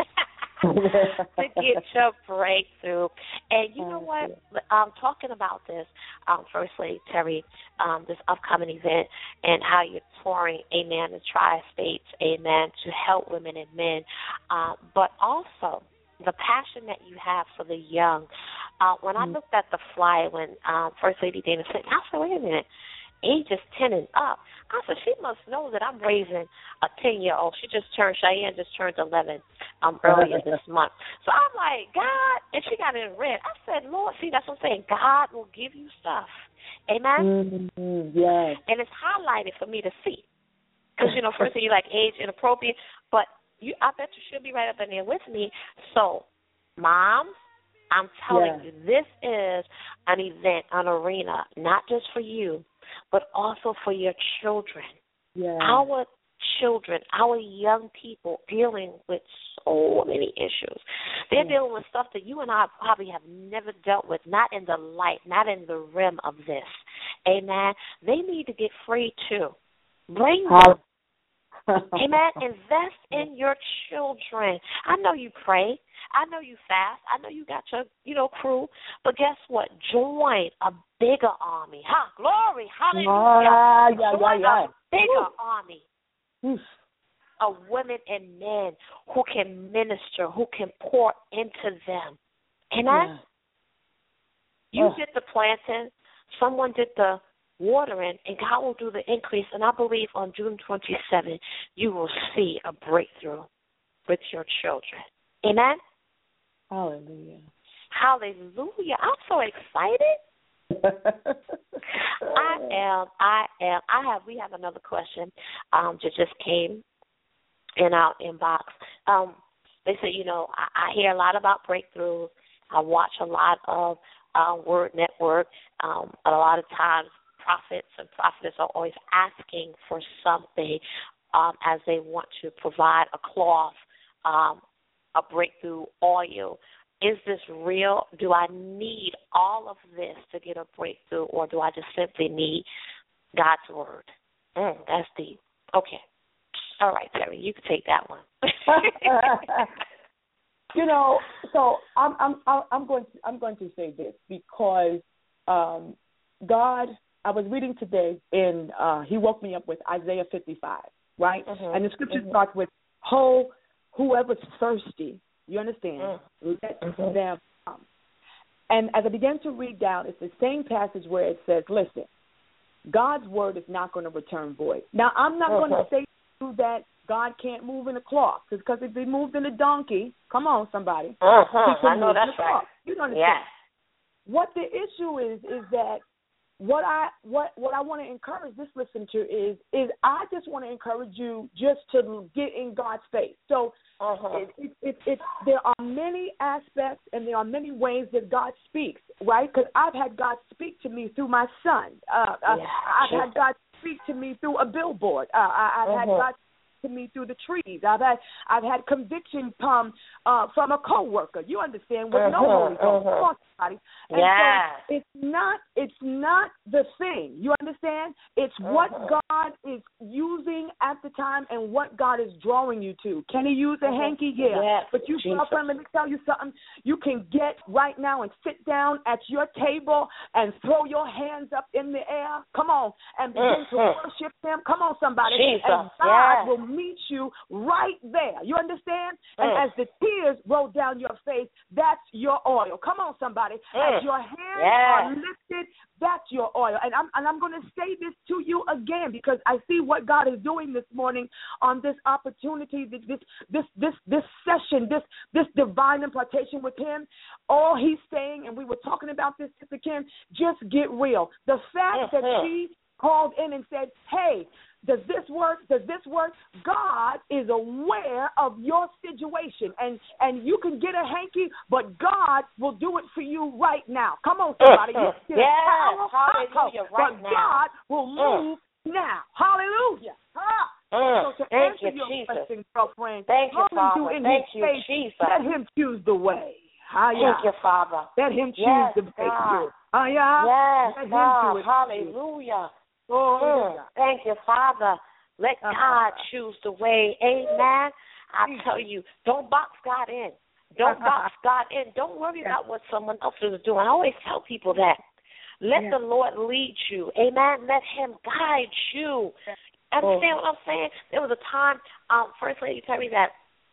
to get your breakthrough. And you know what? Talking about this, First Lady Terry, this upcoming event and how you're touring, amen, the tri-states, amen, to help women and men, but also the passion that you have for the young. When I looked at the flyer when First Lady Dana said, I said, wait a minute, age is 10 and up. I said, she must know that I'm raising a 10-year-old. Cheyenne just turned 11 earlier this month. So I'm like, God, and she got it in red. I said, Lord, see, that's what I'm saying. God will give you stuff. Amen? Yes. And it's highlighted for me to see. Because, first thing, you're like age inappropriate, but I bet you she'll be right up in there with me. So, moms, I'm telling you, this is an event, an arena, not just for you, but also for your children. Yeah. Our children, our young people dealing with so many issues. They're dealing with stuff that you and I probably have never dealt with, not in the light, not in the rim of this. Amen. They need to get free too. Bring them. Amen. Invest in your children. I know you pray. I know you fast. I know you got your, crew. But guess what? Join a bigger army. Glory. Hallelujah. Join a bigger army of women and men who can minister, who can pour into them. Amen. You did the planting. Someone did the watering, and God will do the increase. And I believe on June 27th, you will see a breakthrough with your children. Amen? Hallelujah. Hallelujah. I'm so excited. I am. We have another question that just came in our inbox. They say, I hear a lot about breakthroughs. I watch a lot of Word Network. A lot of times prophets and prophetess are always asking for something as they want to provide a cloth, a breakthrough oil. Is this real? Do I need all of this to get a breakthrough, or do I just simply need God's Word? That's deep. Okay. All right, Terry, you can take that one. So I'm going to say this because God. I was reading today, and He woke me up with Isaiah 55, right? And the scripture starts with, whoever's thirsty, you understand, let them come. And as I began to read down, it's the same passage where it says, listen, God's word is not going to return void. Now, I'm not going to say to you that God can't move in a cloth, because if He moved in a donkey, come on, somebody. I know that's right. You don't understand. Yes. What the issue is that what I want to encourage this listener to is I just want to encourage you just to get in God's face. So there are many aspects and there are many ways that God speaks, right? Because I've had God speak to me through my son. I've had God speak to me through a billboard. I've had God to me through the trees. I've had conviction come from a coworker. You understand? With no Holy Ghost. Come on, somebody. And so it's not the thing. You understand? It's what God is using at the time and what God is drawing you to. Can He use a hanky? Yeah. Yes. But you, girlfriend, let me tell you something. You can get right now and sit down at your table and throw your hands up in the air. Come on. And begin to worship Him. Come on, somebody. Jesus. And God will meet you right there. You understand? And as the tears roll down your face, that's your oil. Come on, somebody. As your hands are lifted, that's your oil. And I'm going to say this to you again, because I see what God is doing this morning on this opportunity, this session, this divine impartation with Him. All He's saying, and we were talking about this, Sister Kim, just get real. The fact that she called in and said, hey, does this work? Does this work? God is aware of your situation, and you can get a hanky, but God will do it for you right now. Come on, somebody. Hallelujah, right but now. God will move now. Hallelujah. So to Thank answer you, your Jesus. question, girlfriend, Thank you, Father. Thank you, faith, Jesus. let Him choose the way. Thank you, Father. Let Him choose the breakthrough. Yes, let Him God. do it. Hallelujah. Thank you, Father. Let God choose the way. Amen. I tell you, don't box God in. Don't box God in. Don't worry about what someone else is doing. I always tell people that. Let the Lord lead you. Amen. Let Him guide you. Understand what I'm saying? There was a time, First Lady told me that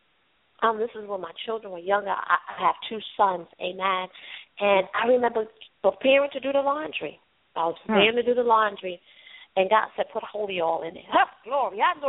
this is when my children were younger. I have two sons. Amen. And I remember preparing to do the laundry. I was preparing to do the laundry. And God said, put holy oil in it. Glory. And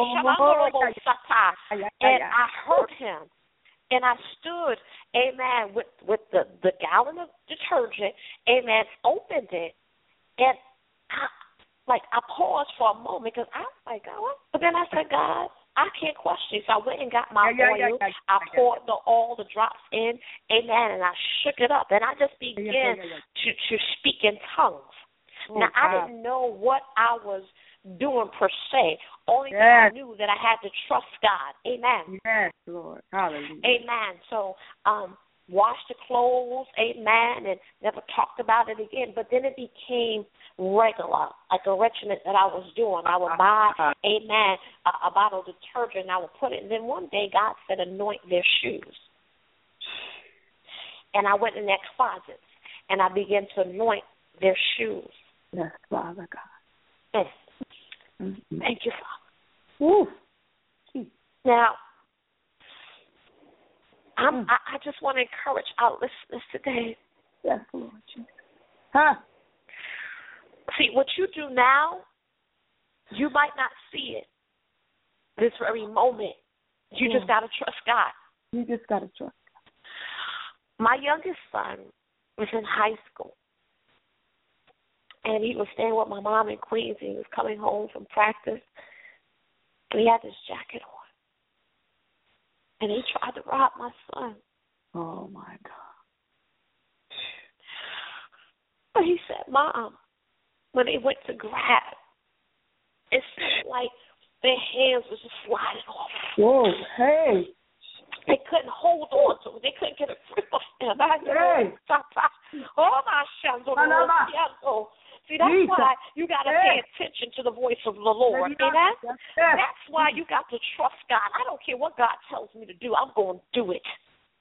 I heard Him. And I stood, amen, with the gallon of detergent, amen, opened it. And I paused for a moment because I was like, God, what? But then I said, God, I can't question. So I went and got my oil. I poured all the drops in, amen, and I shook it up. And I just began to speak in tongues. Now, I didn't know what I was doing per se. Only thing I knew that I had to trust God. Amen. Yes, Lord. Hallelujah. Amen. So washed the clothes, amen, and never talked about it again. But then it became regular, like a regimen that I was doing. I would buy, amen, a bottle of detergent, and I would put it. And then one day God said, anoint their shoes. And I went in their closets, and I began to anoint their shoes. Yes, Father God. Thank you, Father. Ooh. Now, I just want to encourage our listeners today. Yes, Lord Jesus. Huh? See, what you do now, you might not see it this very moment. You just got to trust God. You just got to trust God. My youngest son was in high school, and he was staying with my mom in Queens. He was coming home from practice, and he had this jacket on. And he tried to rob my son. Oh, my God. But he said, Mom, when they went to grab, it seemed like their hands was just sliding off. Whoa, hey. They couldn't hold on to it. They couldn't get a grip of him. Hey. See, that's why you got to pay attention to the voice of the Lord. Amen? That's why you got to trust God. I don't care what God tells me to do. I'm going to do it.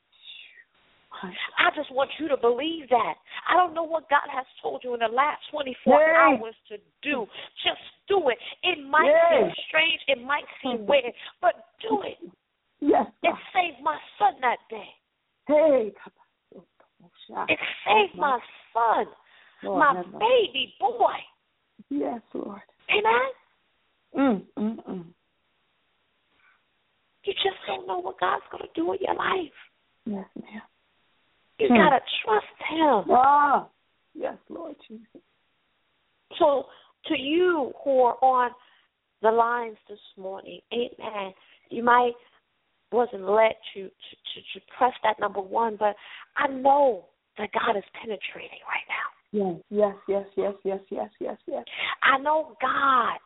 I just want you to believe that. I don't know what God has told you in the last 24 hours to do. Just do it. It might seem strange. It might seem weird, but do it. Yes. It saved my son that day. Hey. It saved my son. Lord, my baby boy. Yes, Lord. Amen? You just don't know what God's going to do in your life. Yes, ma'am. You got to trust him. Yes, Lord Jesus. So to you who are on the lines this morning, amen, you might wasn't led to press that number 1, but I know that God is penetrating right now. Yes. I know God.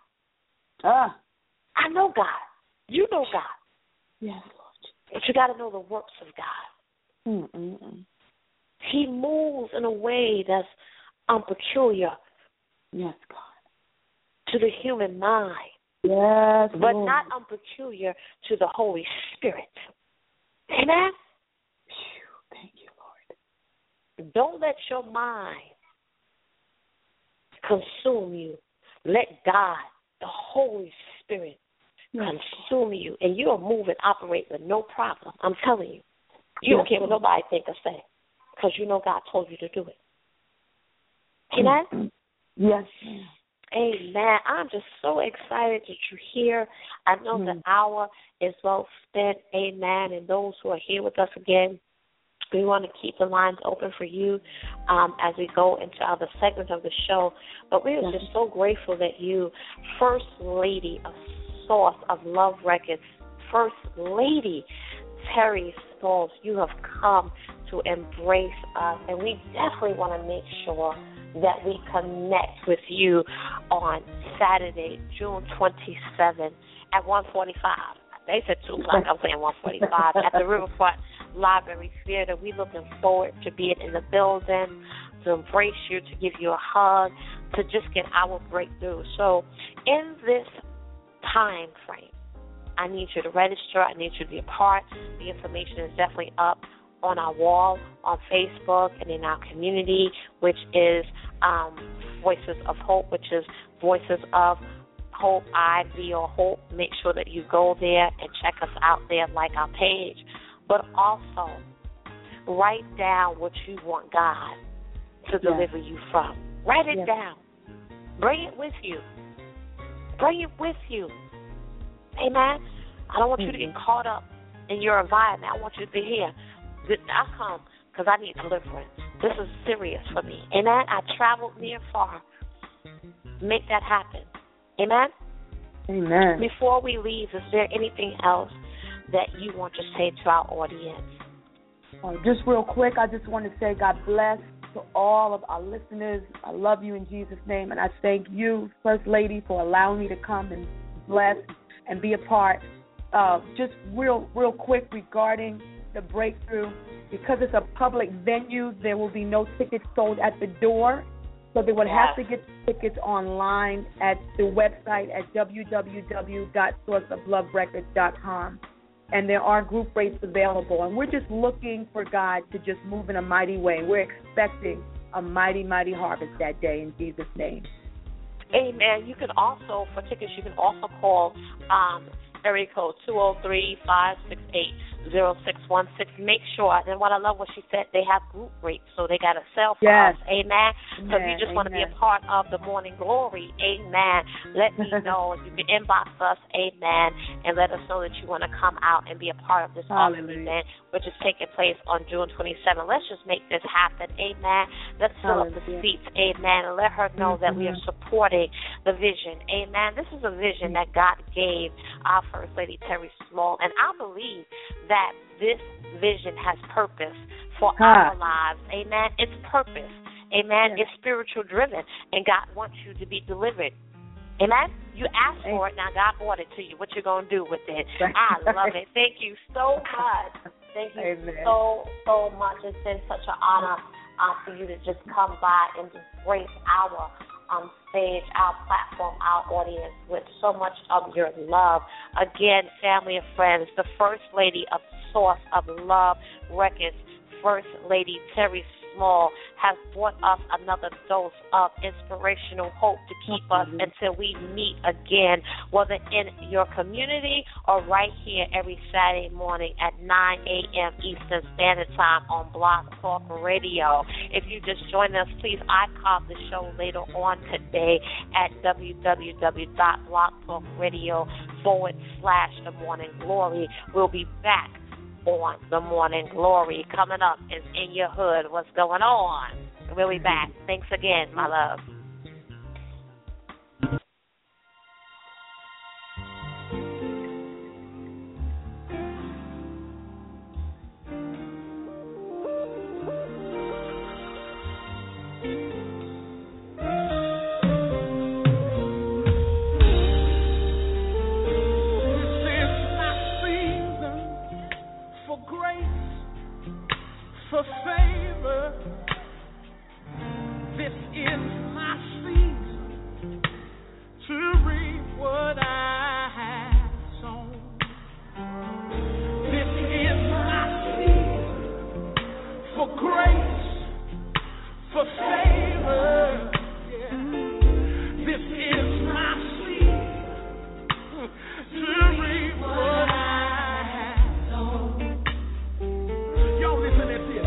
I know God. You know God. Yes, Lord. But you got to know the works of God. He moves in a way that's unpeculiar. Yes, God. To the human mind. Yes, but Lord. not unpeculiar to the Holy Spirit. Amen? Thank you, Lord. Don't let your mind consume you. Let God, the Holy Spirit, consume you. And you'll move and operate with no problem. I'm telling you. You don't care what nobody think or say, because you know God told you to do it. Amen? Yes. Amen. I'm just so excited that you're here. I know the hour is well spent. Amen. And those who are here with us again, we want to keep the lines open for you as we go into other segments of the show. But we are just so grateful that you, First Lady of Source of Love Records, First Lady Terry Stoltz, you have come to embrace us. And we definitely want to make sure that we connect with you on Saturday, June 27th at 1:45. They said 2 o'clock. I'm saying 1:45 at the Riverfront Library Theater. We're looking forward to being in the building, to embrace you, to give you a hug, to just get our breakthrough. So in this time frame, I need you to register. I need you to be a part. The information is definitely up on our wall, on Facebook, and in our community, which is Voices of Hope, which is Voices of Hope, I-V-O Hope. Make sure that you go there and check us out there, like our page. But also, write down what you want God to deliver you from. Write it down. Bring it with you. Bring it with you. Amen? I don't want you to get caught up in your environment. I want you to be here. I come because I need deliverance. This is serious for me. Amen? I traveled near and far. Make that happen. Amen? Amen. Before we leave, is there anything else that you want to say to our audience? Just real quick, I just want to say God bless to all of our listeners. I love you in Jesus' name, and I thank you, First Lady, for allowing me to come and bless and be a part. Just real quick regarding the breakthrough. Because it's a public venue, there will be no tickets sold at the door. So they would have to get tickets online at the website at www.sourceofloverecords.com. And there are group rates available. And we're just looking for God to just move in a mighty way. We're expecting a mighty, mighty harvest that day in Jesus' name. Amen. You can also, for tickets, you can also call area code 203-568-0616. Make sure, and what I love what she said, they have group rates, so they got a sell for us. Amen. So if you just want to be a part of the Morning Glory, amen, let me know. You can inbox us, amen, and let us know that you want to come out and be a part of this awesome event, which is taking place on June 27th. Let's just make this happen, amen. Let's fill up the seats, amen, and let her know that we are supporting the vision, amen. This is a vision that God gave our First Lady Terry Small, and I believe that this vision has purpose for our lives, amen. It's purpose, amen. It's spiritual driven, and God wants you to be delivered, amen. You asked for it, now God brought it to you. What you going to do with it? I love it. Thank you so much. Thank you so much. It's been such an honor for you to just come by and just grace our stage, our platform, our audience with so much of your love. Again, family and friends, the First Lady of Source of Love Records, First Lady Terry Small, has brought us another dose of inspirational hope to keep us until we meet again, whether in your community or right here every Saturday morning at 9 a.m. Eastern Standard Time on Blog Talk Radio. If you just joined us, please archive the show later on today at www.blogtalkradio.com/The Morning Glory. We'll be back on The Morning Glory. Coming up is In Your Hood. What's going on? We'll be back. Thanks again, my love. For favor, this is my season to reap what I have sown. This is my season for grace, for favor. Yeah. This is my season to reap what I have sown. Y'all listen at this.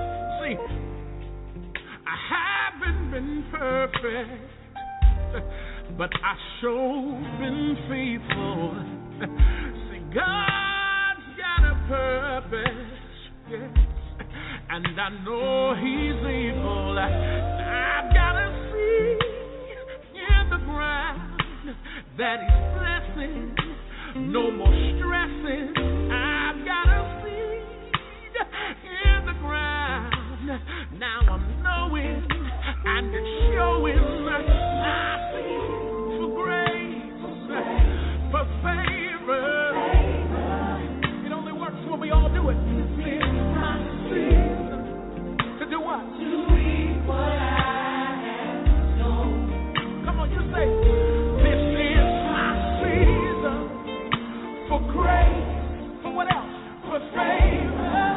I haven't been perfect, but I sure been faithful. See, God's got a purpose, yes, and I know He's able. I've got a seed in the ground that He's blessing. No more stressing. I've got a seed in the ground. Now I'm knowing and it's showing my seed for grace, for favor. It only works when we all do it. This is my season to do what? To reap what I have sown. Come on, you say, this is my season for grace. For what else? For favor.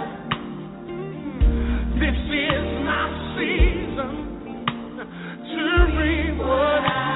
This is my season to reap what I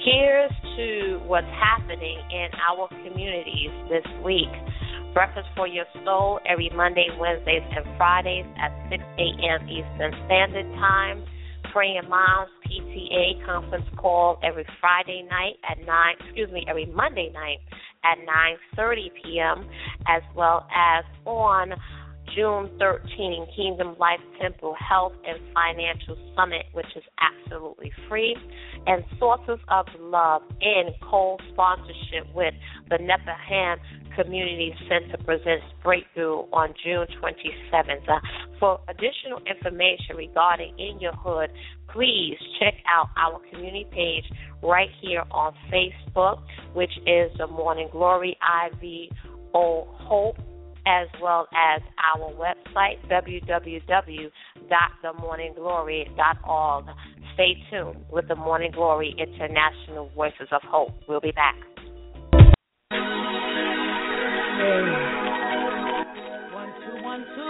Here's to what's happening in our communities this week. Breakfast for Your Soul every Monday, Wednesdays, and Fridays at 6 a.m. Eastern Standard Time. Praying Moms PTA conference call every every Monday night at 9:30 p.m., as well as on June 13, Kingdom Life Temple Health and Financial Summit, which is absolutely free, and Sources of Love in co-sponsorship with the Nepaham Community Center presents Breakthrough on June 27th. For additional information regarding In Your Hood, please check out our community page right here on Facebook, which is the Morning Glory IVO Hope, as well as our website, www.themorningglory.org. Stay tuned with the Morning Glory International Voices of Hope. We'll be back. Hey. 1, 2, 1, 2.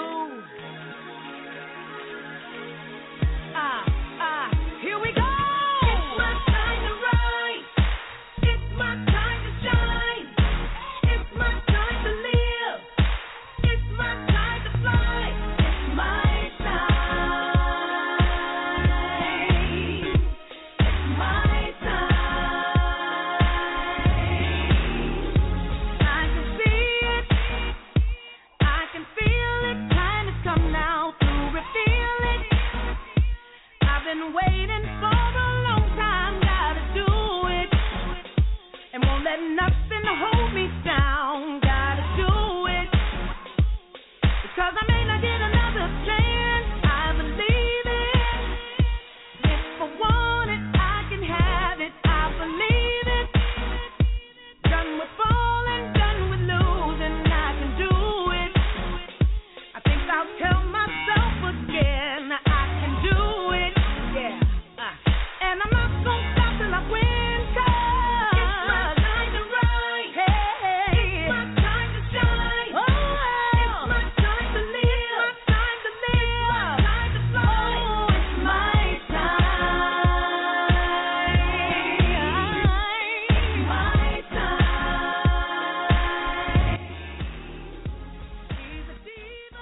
Here we go. It's my time to rise. It's my time to shine. It's my time to live. It's my time to fly. It's my time. It's my time. I can see it. I can feel it. Time has come now to reveal it. I've been waiting for a long time. Gotta do it. And won't let nothing hold me down. Gotta do it. Because I may not get another chance. I believe it. If I want it, I can have it. I believe it. Done with falling, done with losing. I can do it. I think I'll tell myself again. I can do it. Yeah. And I'm not gonna stop till I win. 'Cause it's my time to rise. Hey. It's my time to shine. Oh. It's my time to live. It's my time to live. It's my time to fly. Oh, it's my time. It's my time. She's a diva.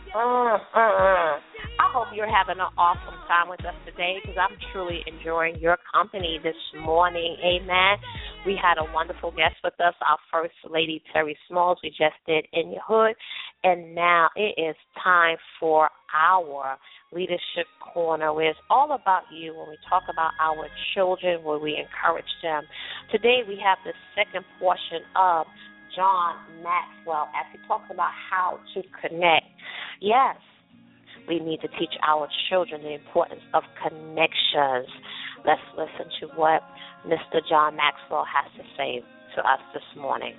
I hope you're having an awesome time with us today, because I'm truly enjoying your company this morning. Amen. We had a wonderful guest with us, our First Lady, Terry Smalls. We just did In Your Hood. And now it is time for our Leadership Corner, where it's all about you when we talk about our children, where we encourage them. Today we have the second portion of John Maxwell as he talks about how to connect. Yes, we need to teach our children the importance of connections. Let's listen to what Mr. John Maxwell has to say to us this morning.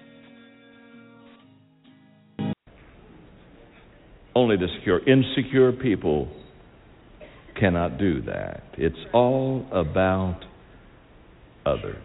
Only the secure. Insecure people cannot do that. It's all about others.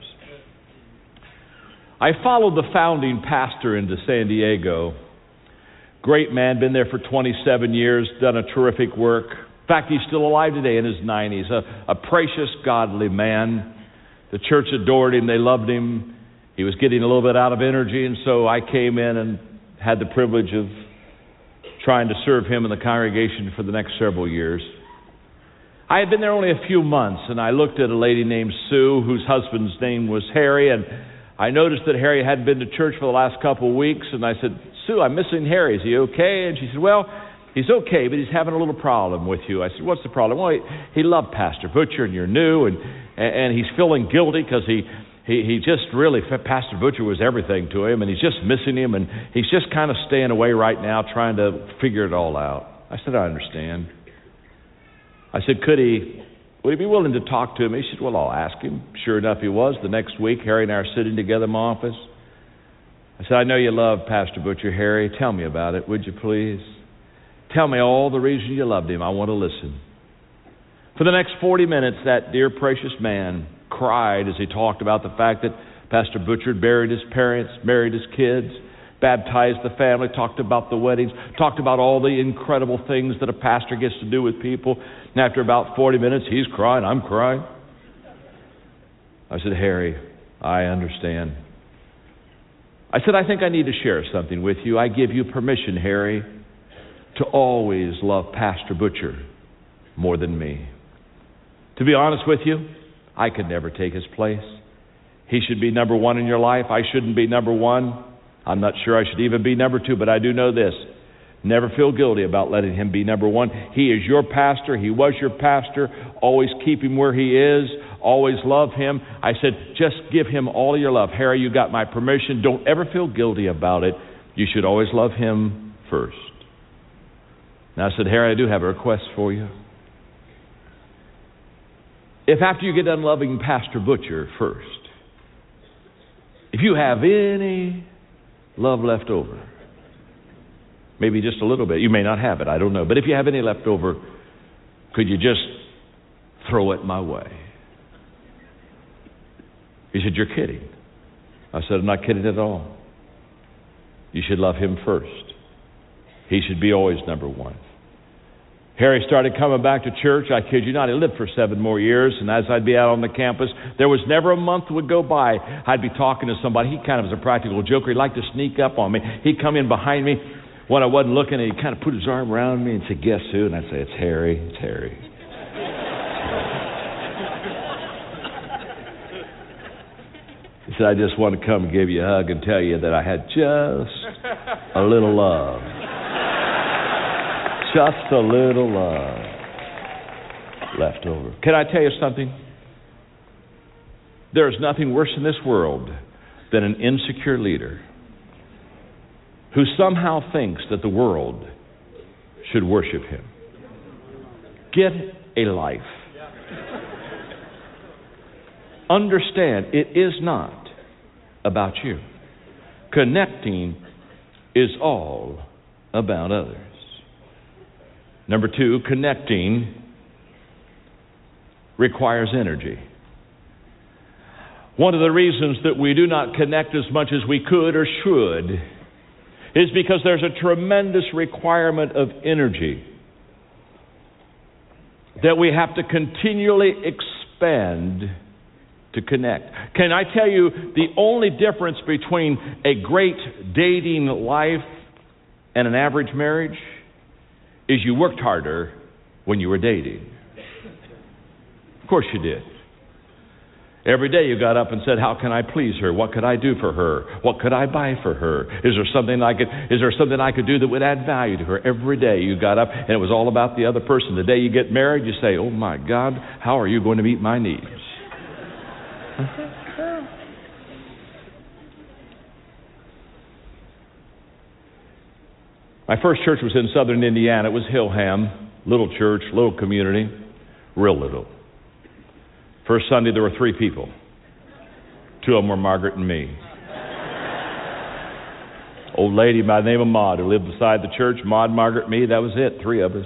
I followed the founding pastor into San Diego. Great man, been there for 27 years, done a terrific work. In fact, he's still alive today in his 90s, a precious, godly man. The church adored him. They loved him. He was getting a little bit out of energy, and so I came in and had the privilege of trying to serve him in the congregation for the next several years. I had been there only a few months, and I looked at a lady named Sue, whose husband's name was Harry, and I noticed that Harry hadn't been to church for the last couple of weeks, and I said, Sue, I'm missing Harry. Is he okay? And she said, well, he's okay, but he's having a little problem with you. I said, what's the problem? Well, he loved Pastor Butcher, and you're new, and he's feeling guilty because he just really, Pastor Butcher was everything to him, and he's just missing him, and he's just kind of staying away right now trying to figure it all out. I said, I understand. I said, would he be willing to talk to him? He said, well, I'll ask him. Sure enough, he was. The next week, Harry and I are sitting together in my office. I said, I know you love Pastor Butcher, Harry. Tell me about it, would you please? Tell me all the reasons you loved him. I want to listen. For the next 40 minutes, that dear, precious man cried as he talked about the fact that Pastor Butcher had buried his parents, married his kids, baptized the family, talked about the weddings, talked about all the incredible things that a pastor gets to do with people. And after about 40 minutes, he's crying, I'm crying. I said, Harry, I understand. I said, I think I need to share something with you. I give you permission, Harry, to always love Pastor Butcher more than me. To be honest with you, I could never take his place. He should be number one in your life. I shouldn't be number one. I'm not sure I should even be number two, but I do know this. Never feel guilty about letting him be number one. He is your pastor. He was your pastor. Always keep him where he is. Always love him. I said, just give him all of your love. Harry, you got my permission. Don't ever feel guilty about it. You should always love him first. Now I said, Harry, I do have a request for you. If after you get done loving Pastor Butcher first, if you have any love left over, maybe just a little bit, you may not have it, I don't know, but if you have any left over, could you just throw it my way? He said, you're kidding. I said, I'm not kidding at all. You should love him first. He should be always number one. Harry started coming back to church. I kid you not, he lived for 7 more years, and as I'd be out on the campus, there was never a month would go by I'd be talking to somebody. He kind of was a practical joker. He'd like to sneak up on me. He'd come in behind me when I wasn't looking, and he'd kind of put his arm around me and say, guess who? And I'd say, it's Harry, it's Harry. He said, I just want to come and give you a hug and tell you that I had just a little love. Just a little love left over. Can I tell you something? There is nothing worse in this world than an insecure leader who somehow thinks that the world should worship him. Get a life. Understand, it is not about you. Connecting is all about others. Number 2, connecting requires energy. One of the reasons that we do not connect as much as we could or should is because there's a tremendous requirement of energy that we have to continually expend to connect. Can I tell you the only difference between a great dating life and an average marriage is you worked harder when you were dating. Of course you did. Every day you got up and said, how can I please her? What could I do for her? What could I buy for her? Is there something I could do that would add value to her? Every day you got up and it was all about the other person. The day you get married, you say, oh my God, how are you going to meet my needs? My first church was in southern Indiana. It was Hillham, little church, little community, real little. First Sunday there were 3 people. 2 of them were Margaret and me. Old lady by the name of Maud who lived beside the church. Maud, Margaret, me, that was it. 3 of us.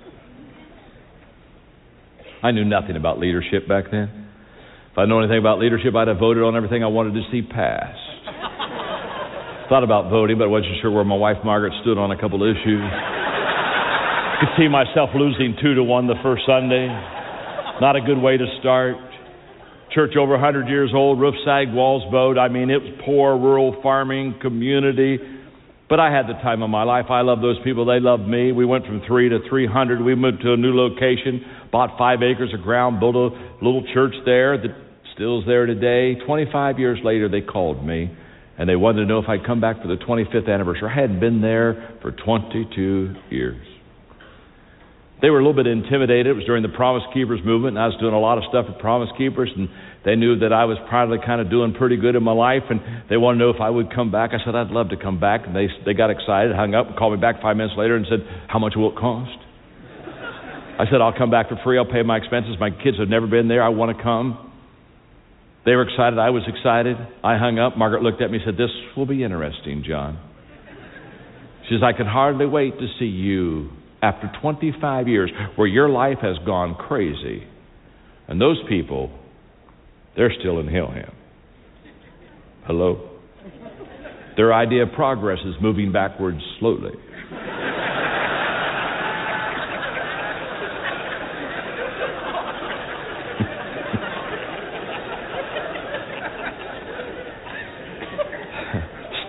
I knew nothing about leadership back then. If I'd known anything about leadership, I'd have voted on everything I wanted to see passed. Thought about voting, but I wasn't sure where my wife Margaret stood on a couple of issues. Could see myself losing 2-1 the first Sunday. Not a good way to start. Church over 100 years old, roof sagged, walls bowed. I mean, it was poor, rural farming community. But I had the time of my life. I loved those people. They loved me. We went from 3 to 300. We moved to a new location, bought 5 acres of ground, built a little church there that still is there today. 25 years later, they called me. And they wanted to know if I'd come back for the 25th anniversary. I hadn't been there for 22 years. They were a little bit intimidated. It was during the Promise Keepers movement, and I was doing a lot of stuff with Promise Keepers, and they knew that I was probably kind of doing pretty good in my life, and they wanted to know if I would come back. I said, I'd love to come back. And they got excited, hung up, and called me back 5 minutes later and said, how much will it cost? I said, I'll come back for free. I'll pay my expenses. My kids have never been there. I want to come. They were excited. I was excited. I hung up. Margaret looked at me and said, this will be interesting, John. She says, I can hardly wait to see you after 25 years where your life has gone crazy. And those people, they're still in Hillham. Hello? Their idea of progress is moving backwards slowly.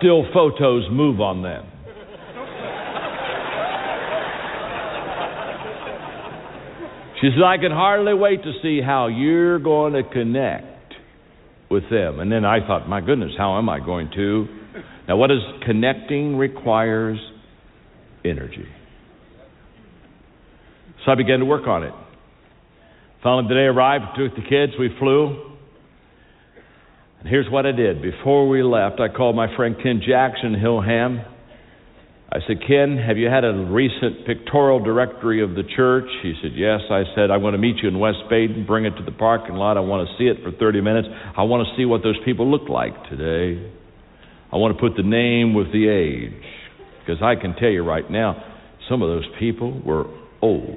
still photos move on them. She said, I can hardly wait to see how you're going to connect with them. And then I thought, my goodness, how am I going to? Now, what is connecting requires energy. So I began to work on it. Finally, the day arrived, took the kids, we flew. And here's what I did. Before we left, I called my friend Ken Jackson, Hillham. I said, Ken, have you had a recent pictorial directory of the church? He said, yes. I said, I want to meet you in West Baden, bring it to the parking lot. I want to see it for 30 minutes. I want to see what those people look like today. I want to put the name with the age. Because I can tell you right now, some of those people were old.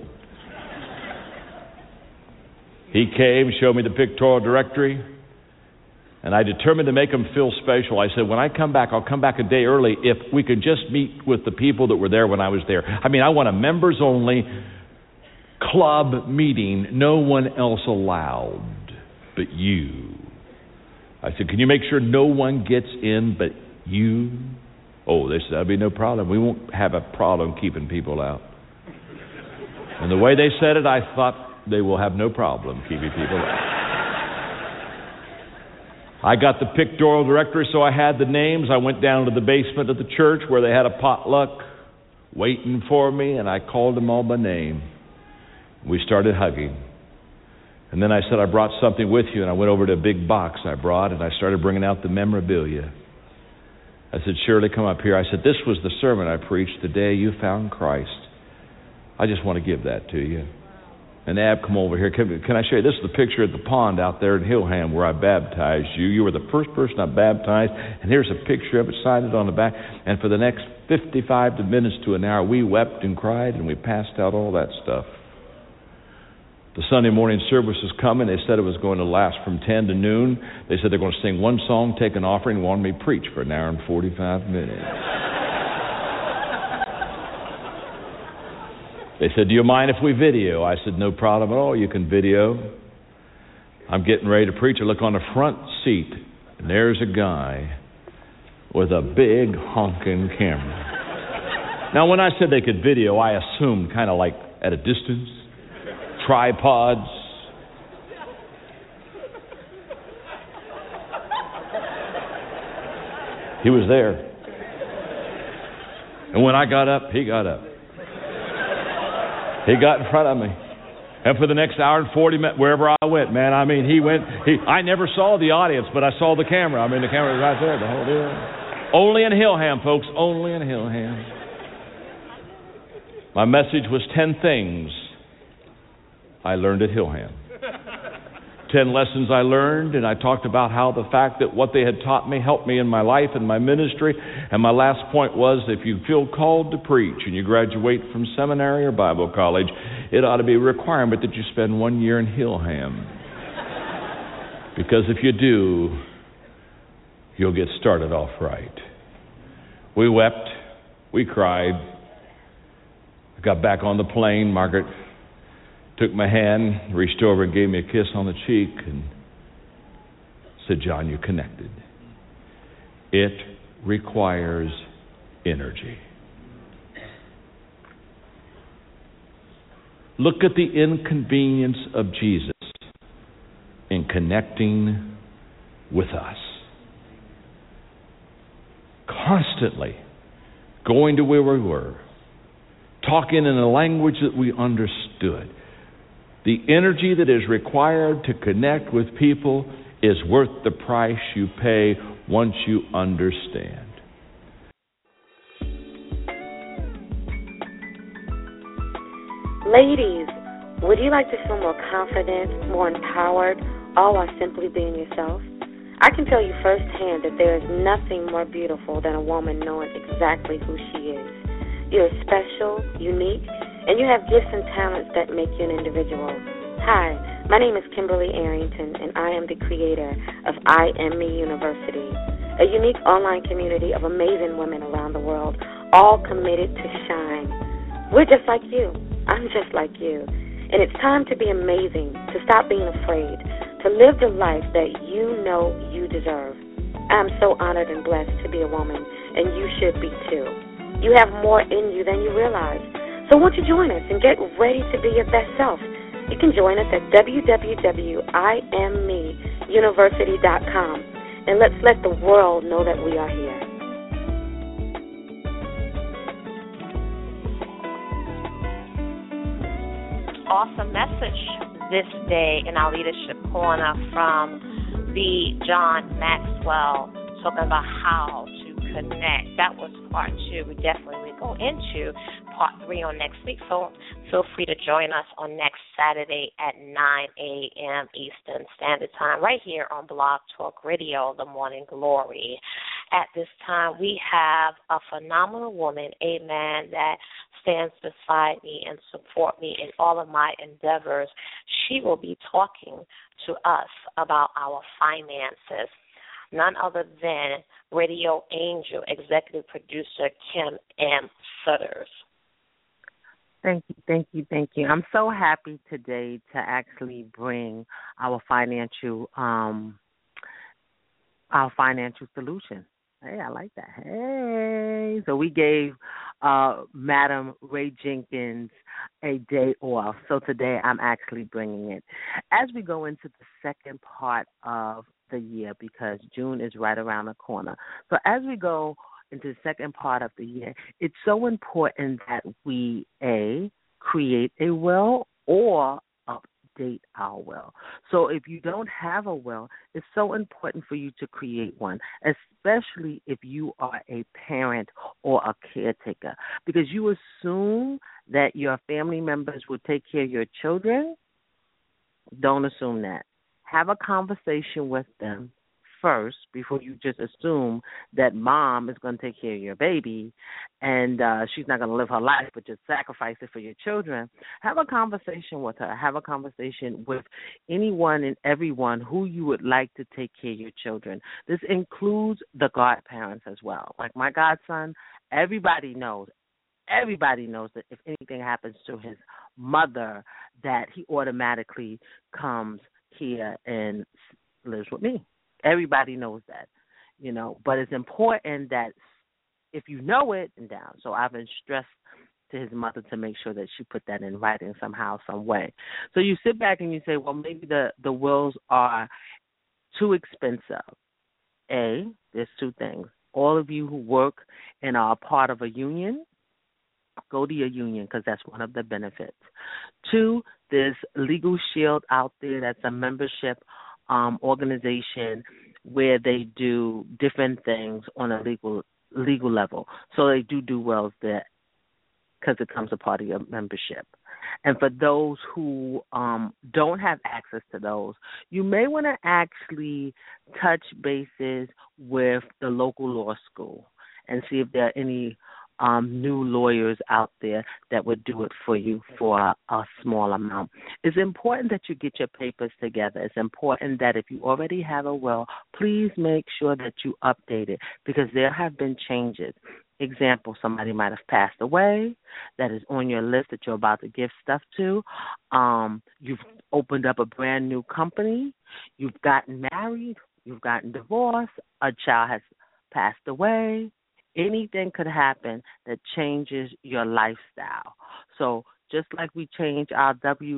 He came, showed me the pictorial directory, and I determined to make them feel special. I said, when I come back, I'll come back a day early if we could just meet with the people that were there when I was there. I mean, I want a members-only club meeting, no one else allowed but you. I said, can you make sure no one gets in but you? Oh, they said, that'll be no problem. We won't have a problem keeping people out. And the way they said it, I thought they will have no problem keeping people out. I got the pictorial directory, so I had the names. I went down to the basement of the church where they had a potluck waiting for me, and I called them all by name. We started hugging. And then I said, I brought something with you, and I went over to a big box I brought, and I started bringing out the memorabilia. I said, Shirley, come up here. I said, this was the sermon I preached the day you found Christ. I just want to give that to you. And Ab, come over here. Can I show you? This is the picture at the pond out there in Hillham where I baptized you. You were the first person I baptized, and here's a picture of it, signed it on the back. And for the next 55 minutes to an hour, we wept and cried, and we passed out all that stuff. The Sunday morning service was coming. They said it was going to last from 10 to noon. They said they're going to sing one song, take an offering, and wanted me to preach for an hour and 45 minutes. They said, do you mind if we video? I said, no problem at all. You can video. I'm getting ready to preach. I look on the front seat, and there's a guy with a big honking camera. Now, when I said they could video, I assumed kind of like at a distance, tripods. He was there. And when I got up, he got up. He got in front of me. And for the next hour and 40 minutes, wherever I went, man, I mean, I never saw the audience, but I saw the camera. I mean, the camera was right there, the whole deal. Only in Hillham, folks, only in Hillham. My message was 10 things I learned at Hillham. 10 lessons I learned, and I talked about how the fact that what they had taught me helped me in my life and my ministry. And my last point was, if you feel called to preach and you graduate from seminary or Bible college, it ought to be a requirement that you spend 1 year in Hillham. Because if you do, you'll get started off right. We wept. We cried. I got back on the plane. Margaret took my hand, reached over and gave me a kiss on the cheek and said, John, you're connected. It requires energy. Look at the inconvenience of Jesus in connecting with us. Constantly going to where we were, talking in a language that we understood. The energy that is required to connect with people is worth the price you pay once you understand. Ladies, would you like to feel more confident, more empowered, all while simply being yourself? I can tell you firsthand that there is nothing more beautiful than a woman knowing exactly who she is. You're special, unique, and you have gifts and talents that make you an individual. Hi, my name is Kimberly Arrington, and I am the creator of I Am Me University, a unique online community of amazing women around the world, all committed to shine. We're just like you. I'm just like you. And it's time to be amazing, to stop being afraid, to live the life that you know you deserve. I'm so honored and blessed to be a woman, and you should be too. You have more in you than you realize. So won't you join us and get ready to be your best self? You can join us at www.IamMeUniversity.com, and let's let the world know that we are here. Awesome message this day in our Leadership Corner from the John Maxwell, talking about how to connect. That was part 2. We definitely will go into part 3 on next week, so feel free to join us on next Saturday at 9 a.m. Eastern Standard Time, right here on Blog Talk Radio, The Morning Glory. At this time, we have a phenomenal woman, amen, that stands beside me and support me in all of my endeavors. She will be talking to us about our finances. None other than Radio Angel Executive Producer Kim M. Sutters. Thank you. I'm so happy today to actually bring our financial solution. Hey, I like that. Hey. So we gave Madam Ray Jenkins a day off. So today I'm actually bringing it. As we go into the second part of the year, because June is right around the corner. So as we go into the second part of the year, it's so important that we, A, create a will or update our will. So if you don't have a will, it's so important for you to create one, especially if you are a parent or a caretaker, because you assume that your family members will take care of your children. Don't assume that. Have a conversation with them first before you just assume that mom is going to take care of your baby and she's not going to live her life but just sacrifice it for your children. Have a conversation with her. Have a conversation with anyone and everyone who you would like to take care of your children. This includes the godparents as well. Like my godson, everybody knows that if anything happens to his mother, that he automatically comes here and lives with me. Everybody knows that, but it's important that if you know it, and down. So I've been stressed to his mother to make sure that she put that in writing somehow, some way. So you sit back and you say, well, maybe the wills are too expensive. A, there's two things. All of you who work and are a part of a union, go to your union because that's one of the benefits. 2, there's Legal Shield out there. That's a membership organization where they do different things on a legal level. So they do wills there because it becomes a part of your membership. And for those who don't have access to those, you may want to actually touch bases with the local law school and see if there are any new lawyers out there that would do it for you for a small amount. It's important that you get your papers together. It's important that if you already have a will, please make sure that you update it because there have been changes. Example, somebody might have passed away that is on your list that you're about to give stuff to. You've opened up a brand new company. You've gotten married. You've gotten divorced. A child has passed away. Anything could happen that changes your lifestyle. So just like we change our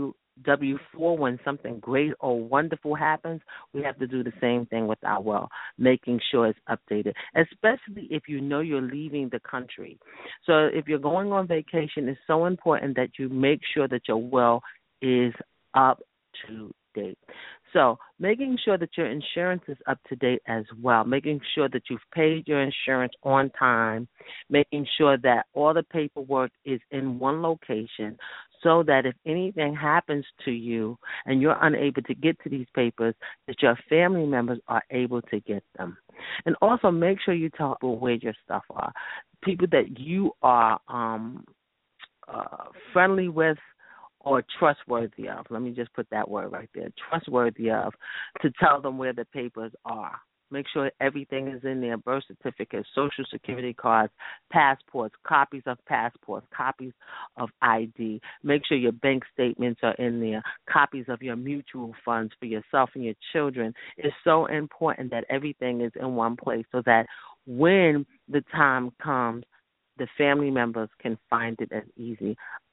W-4 when something great or wonderful happens, we have to do the same thing with our will, making sure it's updated, especially if you know you're leaving the country. So if you're going on vacation, it's so important that you make sure that your will is up to date. So making sure that your insurance is up to date as well, making sure that you've paid your insurance on time, making sure that all the paperwork is in one location so that if anything happens to you and you're unable to get to these papers, that your family members are able to get them. And also make sure you tell people where your stuff are. People that you are friendly with, or trustworthy of. Let me just put that word right there, trustworthy of, to tell them where the papers are. Make sure everything is in there, birth certificates, Social Security cards, passports, copies of passports, copies of ID. Make sure your bank statements are in there, copies of your mutual funds for yourself and your children. It's so important that everything is in one place so that when the time comes, the family members can find it as easy.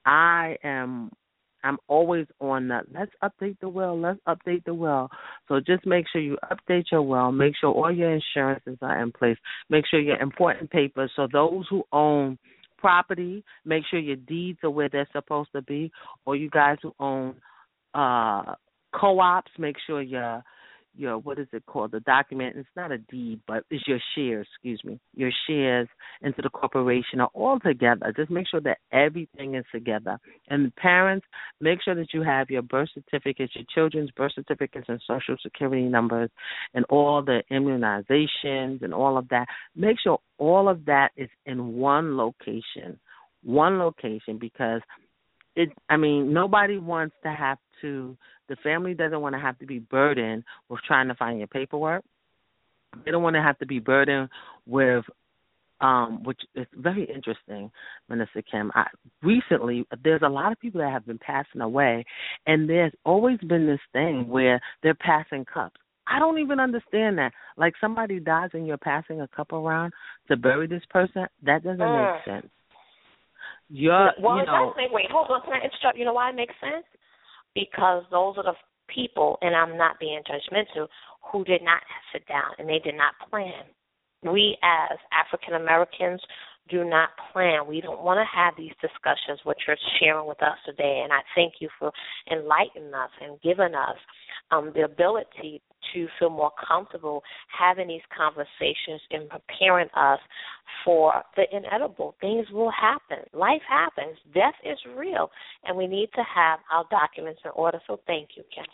I'm always on that. Let's update the will. So just make sure you update your will. Make sure all your insurances are in place. Make sure your important papers. So those who own property, make sure your deeds are where they're supposed to be. Or you guys who own co-ops, make sure your what is it called? The document. It's not a deed, but it's your shares. Your shares into the corporation are all together. Just make sure that everything is together. And the parents, make sure that you have your birth certificates, your children's birth certificates and Social Security numbers, and all the immunizations and all of that. Make sure all of that is in one location because nobody wants to have to. The family doesn't want to have to be burdened with trying to find your paperwork. They don't want to have to be burdened with, which is very interesting, Minister Kim. Recently, there's a lot of people that have been passing away, and there's always been this thing where they're passing cups. I don't even understand that. Like somebody dies and you're passing a cup around to bury this person. That doesn't make sense. It does make. Wait, hold on. Can I interrupt? You know why it makes sense? Because those are the people, and I'm not being judgmental, who did not sit down and they did not plan. We as African Americans do not plan. We don't want to have these discussions, what you're sharing with us today, and I thank you for enlightening us and giving us the ability to feel more comfortable having these conversations and preparing us for the inevitable. Things will happen. Life happens. Death is real, and we need to have our documents in order. So thank you, Kim.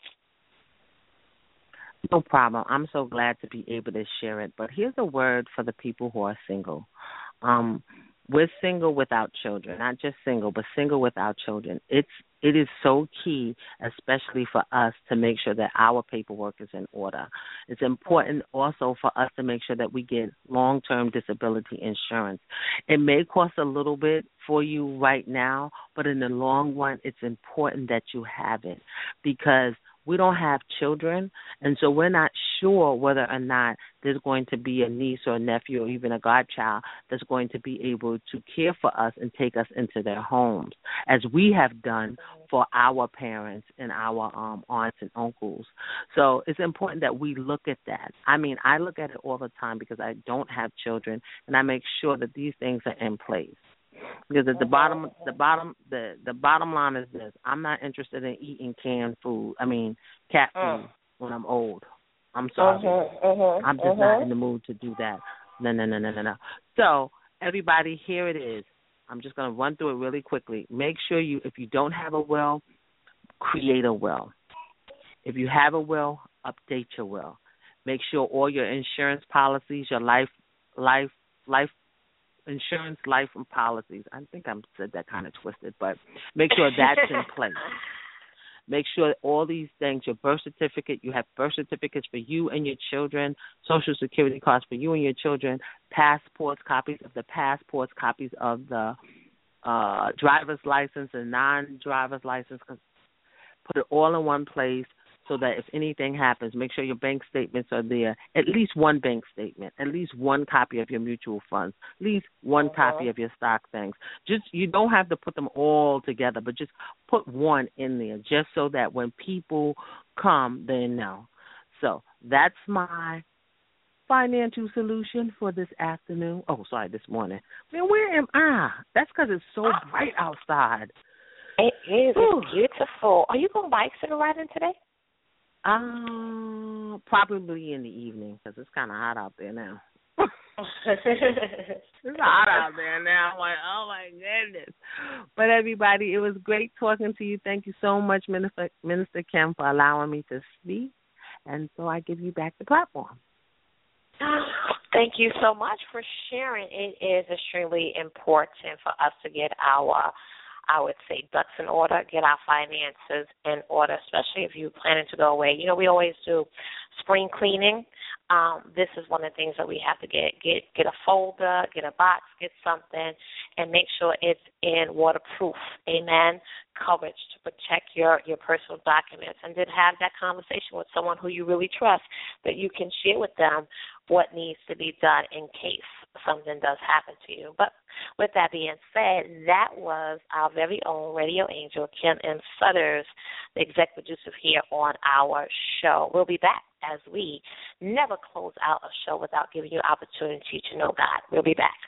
No problem. I'm so glad to be able to share it. But here's a word for the people who are single. We're single without children, not just single, but single without children. It is so key, especially for us, to make sure that our paperwork is in order. It's important also for us to make sure that we get long-term disability insurance. It may cost a little bit for you right now, but in the long run, it's important that you have it because we don't have children, and so we're not sure whether or not there's going to be a niece or a nephew or even a godchild that's going to be able to care for us and take us into their homes, as we have done for our parents and our aunts and uncles. So it's important that we look at that. I mean, I look at it all the time because I don't have children, and I make sure that these things are in place. Because at the bottom line is this: I'm not interested in eating canned food. Cat food when I'm old. I'm sorry. I'm just not in the mood to do that. No. So everybody, here it is. I'm just going to run through it really quickly. Make sure if you don't have a will, create a will. If you have a will, update your will. Make sure all your insurance policies, your life insurance, life and policies. I think I said that kind of twisted, but make sure that's in place. Make sure all these things, your birth certificate, you have birth certificates for you and your children, Social Security cards for you and your children, passports, copies of the passports, copies of the driver's license and non-driver's license. Put it all in one place so that if anything happens, make sure your bank statements are there. At least one bank statement, at least one copy of your mutual funds, at least one copy of your stock things. You don't have to put them all together, but just put one in there just so that when people come, they know. So that's my financial solution for this afternoon. Oh, sorry, this morning. Man, where am I? That's because it's so bright outside. It is. It's beautiful. Are you going bicycle riding today? Probably in the evening because it's kind of hot out there now. It's hot out there now. I'm like, oh my goodness. But everybody, it was great talking to you. Thank you so much, Minister Kim, for allowing me to speak. And so I give you back the platform. Thank you so much for sharing. It is extremely important for us to get our I would say, ducks in order, get our finances in order, especially if you're planning to go away. You know, we always do spring cleaning. This is one of the things that we have to get a folder, get a box, get something, and make sure it's in waterproof, amen, coverage to protect your personal documents, and then have that conversation with someone who you really trust, that you can share with them what needs to be done in case something does happen to you. But with that being said, that was our very own radio angel, Kim M. Sutters, the executive producer here on our show. We'll be back, as we never close out a show without giving you an opportunity to know God. We'll be back.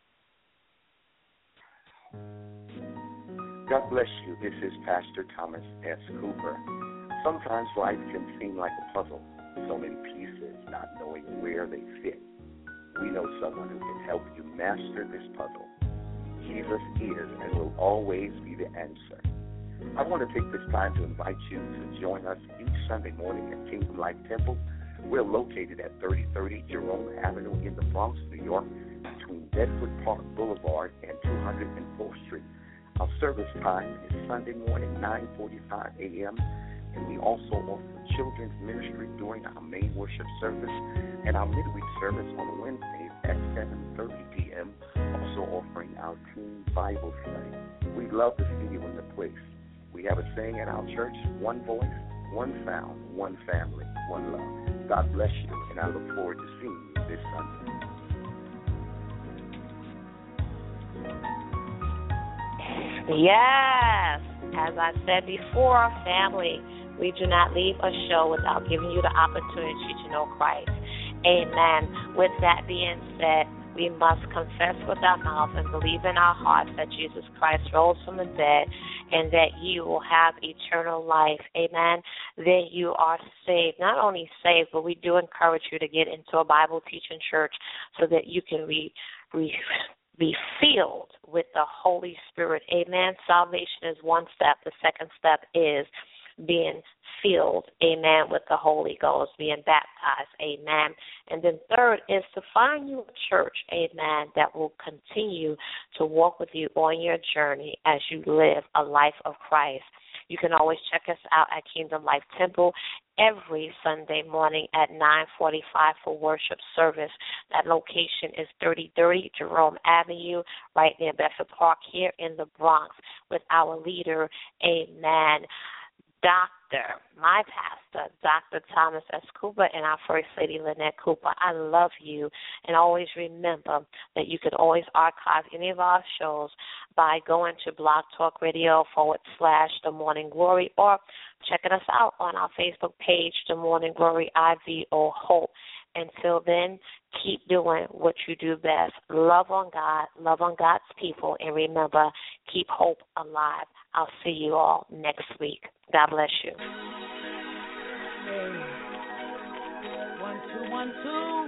God bless you. This is Pastor Thomas S. Cooper. Sometimes life can seem like a puzzle, so many pieces, not knowing where they fit. We know someone who can help you master this puzzle. Jesus is and will always be the answer. I want to take this time to invite you to join us each Sunday morning at Kingdom Life Temple. We're located at 3030 Jerome Avenue in the Bronx, New York, between Bedford Park Boulevard and 204th Street. Our service time is Sunday morning, 9:45 a.m., and we also offer children's ministry during our main worship service and our midweek service on Wednesdays at 7:30 p.m., also offering our teen Bible study. We'd love to see you in the place. We have a saying at our church: one voice, one sound, one family, one love. God bless you, and I look forward to seeing you this Sunday. Yes, as I said before, family, we do not leave a show without giving you the opportunity to know Christ. Amen. With that being said, we must confess with our mouth and believe in our hearts that Jesus Christ rose from the dead and that you will have eternal life. Amen. Then you are saved. Not only saved, but we do encourage you to get into a Bible teaching church so that you can be filled with the Holy Spirit. Amen. Salvation is one step. The second step is being filled, amen, with the Holy Ghost, being baptized, amen. And then third is to find you a church, amen, that will continue to walk with you on your journey as you live a life of Christ. You can always check us out at Kingdom Life Temple every Sunday morning at 9:45 for worship service. That location is 3030 Jerome Avenue, right near Bedford Park here in the Bronx, with our leader, amen, my pastor, Dr. Thomas S. Cooper, and our First Lady, Lynette Cooper. I love you, and always remember that you can always archive any of our shows by going to Blog Talk Radio /The Morning Glory, or checking us out on our Facebook page, The Morning Glory IVO Hope. Until then, keep doing what you do best. Love on God, love on God's people, and remember, keep hope alive. I'll see you all next week. God bless you. Hey. 1, 2, 1, 2.